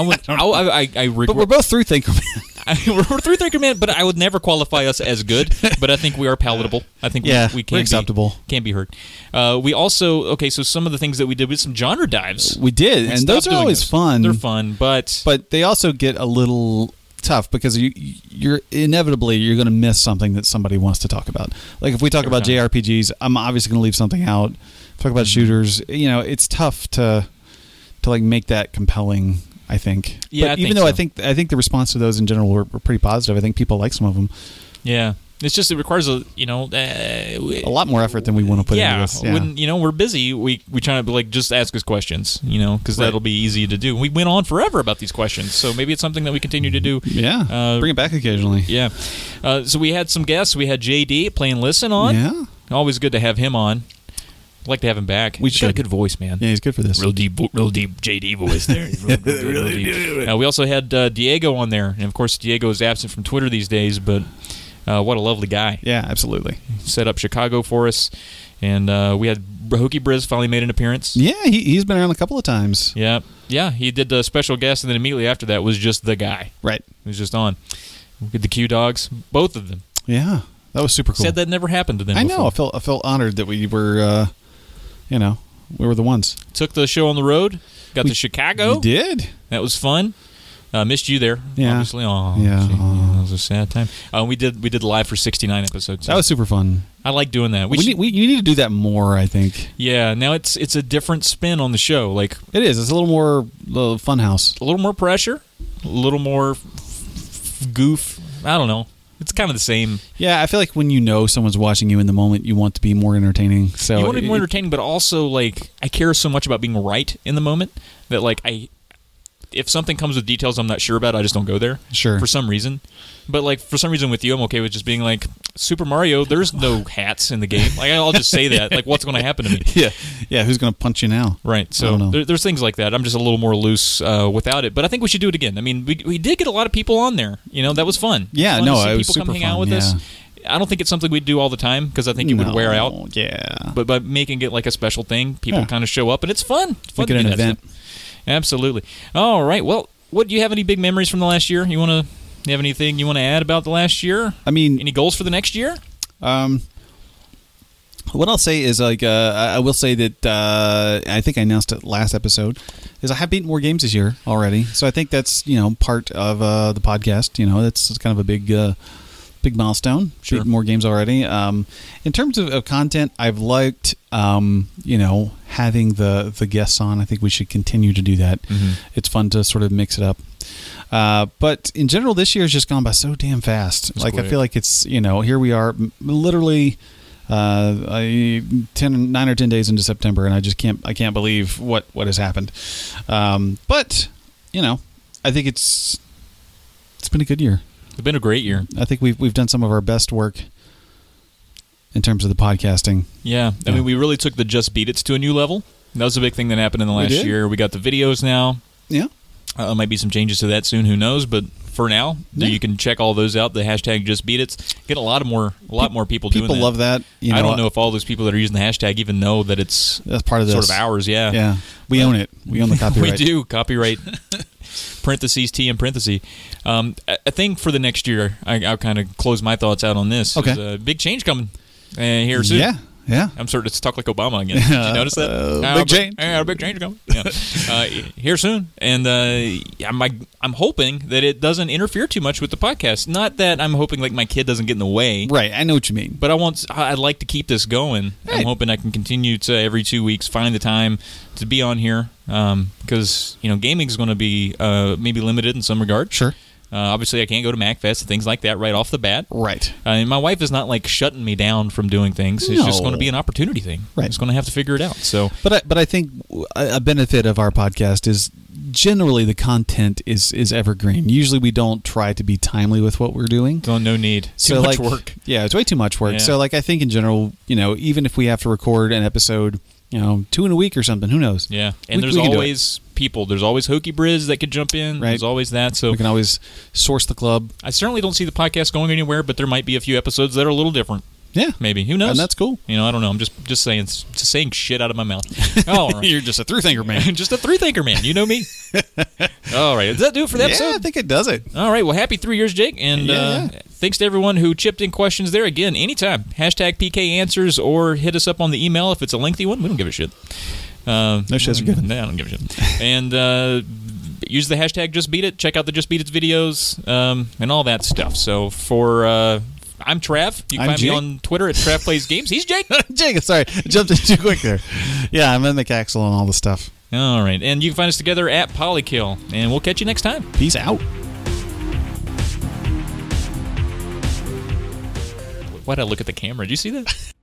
But we're both through thinker man. We're through thinker man, but I would never qualify us as good. But I think we are palatable. I think we can we're acceptable. Can be heard. We also so some of the things that we did with some genre dives. We did, and those are always fun. They're fun, but they also get a little tough because you're inevitably going to miss something that somebody wants to talk about. If we talk about JRPGs, I'm obviously going to leave something out. Talk about shooters. It's tough to make that compelling, I think. Yeah, but even though I think the response to those in general were pretty positive. I think people like some of them. Yeah. It's just it requires a lot more effort than we want to put into this. Yeah, when we're busy, we try to just ask us questions, because that'll be easy to do. We went on forever about these questions, so maybe it's something that we continue to do. Yeah, bring it back occasionally. Yeah, so we had some guests. We had JD playing Listen on. Yeah, always good to have him on. I'd like to have him back. He's got a good voice, man. Yeah, he's good for this. Real deep JD voice there. Really deep. We also had Diego on there, and of course Diego is absent from Twitter these days, but. What a lovely guy. Yeah, absolutely. Set up Chicago for us. And we had Hokey Briz finally made an appearance. Yeah, he's been around a couple of times. Yeah, he did the special guest, and then immediately after that was just the guy. Right. He was just on. We had the Q Dogs, both of them. Yeah, that was super cool. Said that never happened to them before. Know. I felt honored that we were, we were the ones. Took the show on the road. Got to Chicago. We did. That was fun. Missed you there, obviously. That was a sad time. We did live for 69 episodes. That was super fun. I like doing that. You need to do that more, I think. Yeah, now it's a different spin on the show. It is. It's a little more funhouse. A little more pressure. A little more goof. I don't know. It's kind of the same. Yeah, I feel like when you know someone's watching you in the moment, you want to be more entertaining. So you want to be more entertaining, but also like I care so much about being right in the moment that like if something comes with details I'm not sure about, I just don't go there. Sure. For some reason. But like for some reason with you, I'm okay with just being like, Super Mario, there's no hats in the game. Like I'll just say that. Like what's going to happen to me? Yeah. Who's going to punch you now? Right. So there's things like that. I'm just a little more loose without it. But I think we should do it again. I mean, we did get a lot of people on there. You know, that was fun. Yeah. Fun No, to see it was people super come hang fun. out with us. I don't think it's something we'd do all the time because I think it would wear out. Yeah. But by making it like a special thing, people kind of show up and it's fun. It's fun Make it to do an that event. stuff. Absolutely. All right. Well, do you have any big memories from the last year? You have anything you want to add about the last year? I mean, any goals for the next year? What I'll say is like I will say that I think I announced it last episode is I have beaten more games this year already. So I think that's part of the podcast. That's kind of a big milestone. Sure. Beaten more games already. In terms of content, I've liked having the guests on. I think we should continue to do that. Mm-hmm. It's fun to sort of mix it up. But in general, this year has just gone by so damn fast. That's like quick. I feel like it's here we are, literally 9 or 10 days into September, and I can't believe what has happened. But I think it's been a good year. It's been a great year. I think we've done some of our best work in terms of the podcasting. Yeah. I mean, we really took the Just Beat It's to a new level. That was a big thing that happened in the last year. We got the videos now. Yeah. Might be some changes to that soon. Who knows? But for now, you can check all those out. The hashtag Just Beat It. Get a lot more people doing that. People love that. I don't know if all those people that are using the hashtag even know that that's part of this. Sort of ours. Yeah. Yeah. We own it. We own the copyright. We do. Copyright. Parentheses T in parentheses. A thing for the next year. I'll kind of close my thoughts out on this. Okay. There's a big change coming here soon. Yeah. I'm starting to talk like Obama again. Did you notice that? Big change. A big change coming. Yeah. Here soon. And I'm hoping that it doesn't interfere too much with the podcast. Not that I'm hoping like my kid doesn't get in the way. Right. I know what you mean. But I'd like to keep this going. Right. I'm hoping I can continue to every 2 weeks find the time to be on here because gaming is going to be maybe limited in some regard. Sure. Obviously, I can't go to MacFest and things like that right off the bat. Right. And my wife is not like shutting me down from doing things. It's just going to be an opportunity thing. Right. I'm just going to have to figure it out. So, but I think a benefit of our podcast is generally the content is evergreen. Usually, we don't try to be timely with what we're doing. No need. Too much work. Yeah, it's way too much work. Yeah. So, I think in general, even if we have to record an episode, 2 in a week or something, who knows? Yeah, and there's always people. There's always Hokey Briz that could jump in. Right. There's always that. So we can always source the club. I certainly don't see the podcast going anywhere, but there might be a few episodes that are a little different. Yeah, maybe. Who knows? And that's cool. I don't know. I'm just saying shit out of my mouth. All right. You're just a three-thinker man. Just a three-thinker man. You know me. All right. Does that do it for the episode? Yeah, I think it does it. All right. Well, happy 3 years, Jake. And thanks to everyone who chipped in questions there. Again, anytime. Hashtag PK Answers or hit us up on the email if it's a lengthy one. We don't give a shit. No shits are good. No, I don't give a shit. And use the hashtag Just Beat It. Check out the Just Beat It videos and all that stuff. So for... I'm Trav. You can find me on Twitter at Trav Plays Games. He's Jake. Jake, sorry. I jumped in too quick there. Yeah, I'm in the Caxel and all the stuff. All right. And you can find us together at Polykill. And we'll catch you next time. Peace out. Why'd I look at the camera? Did you see that?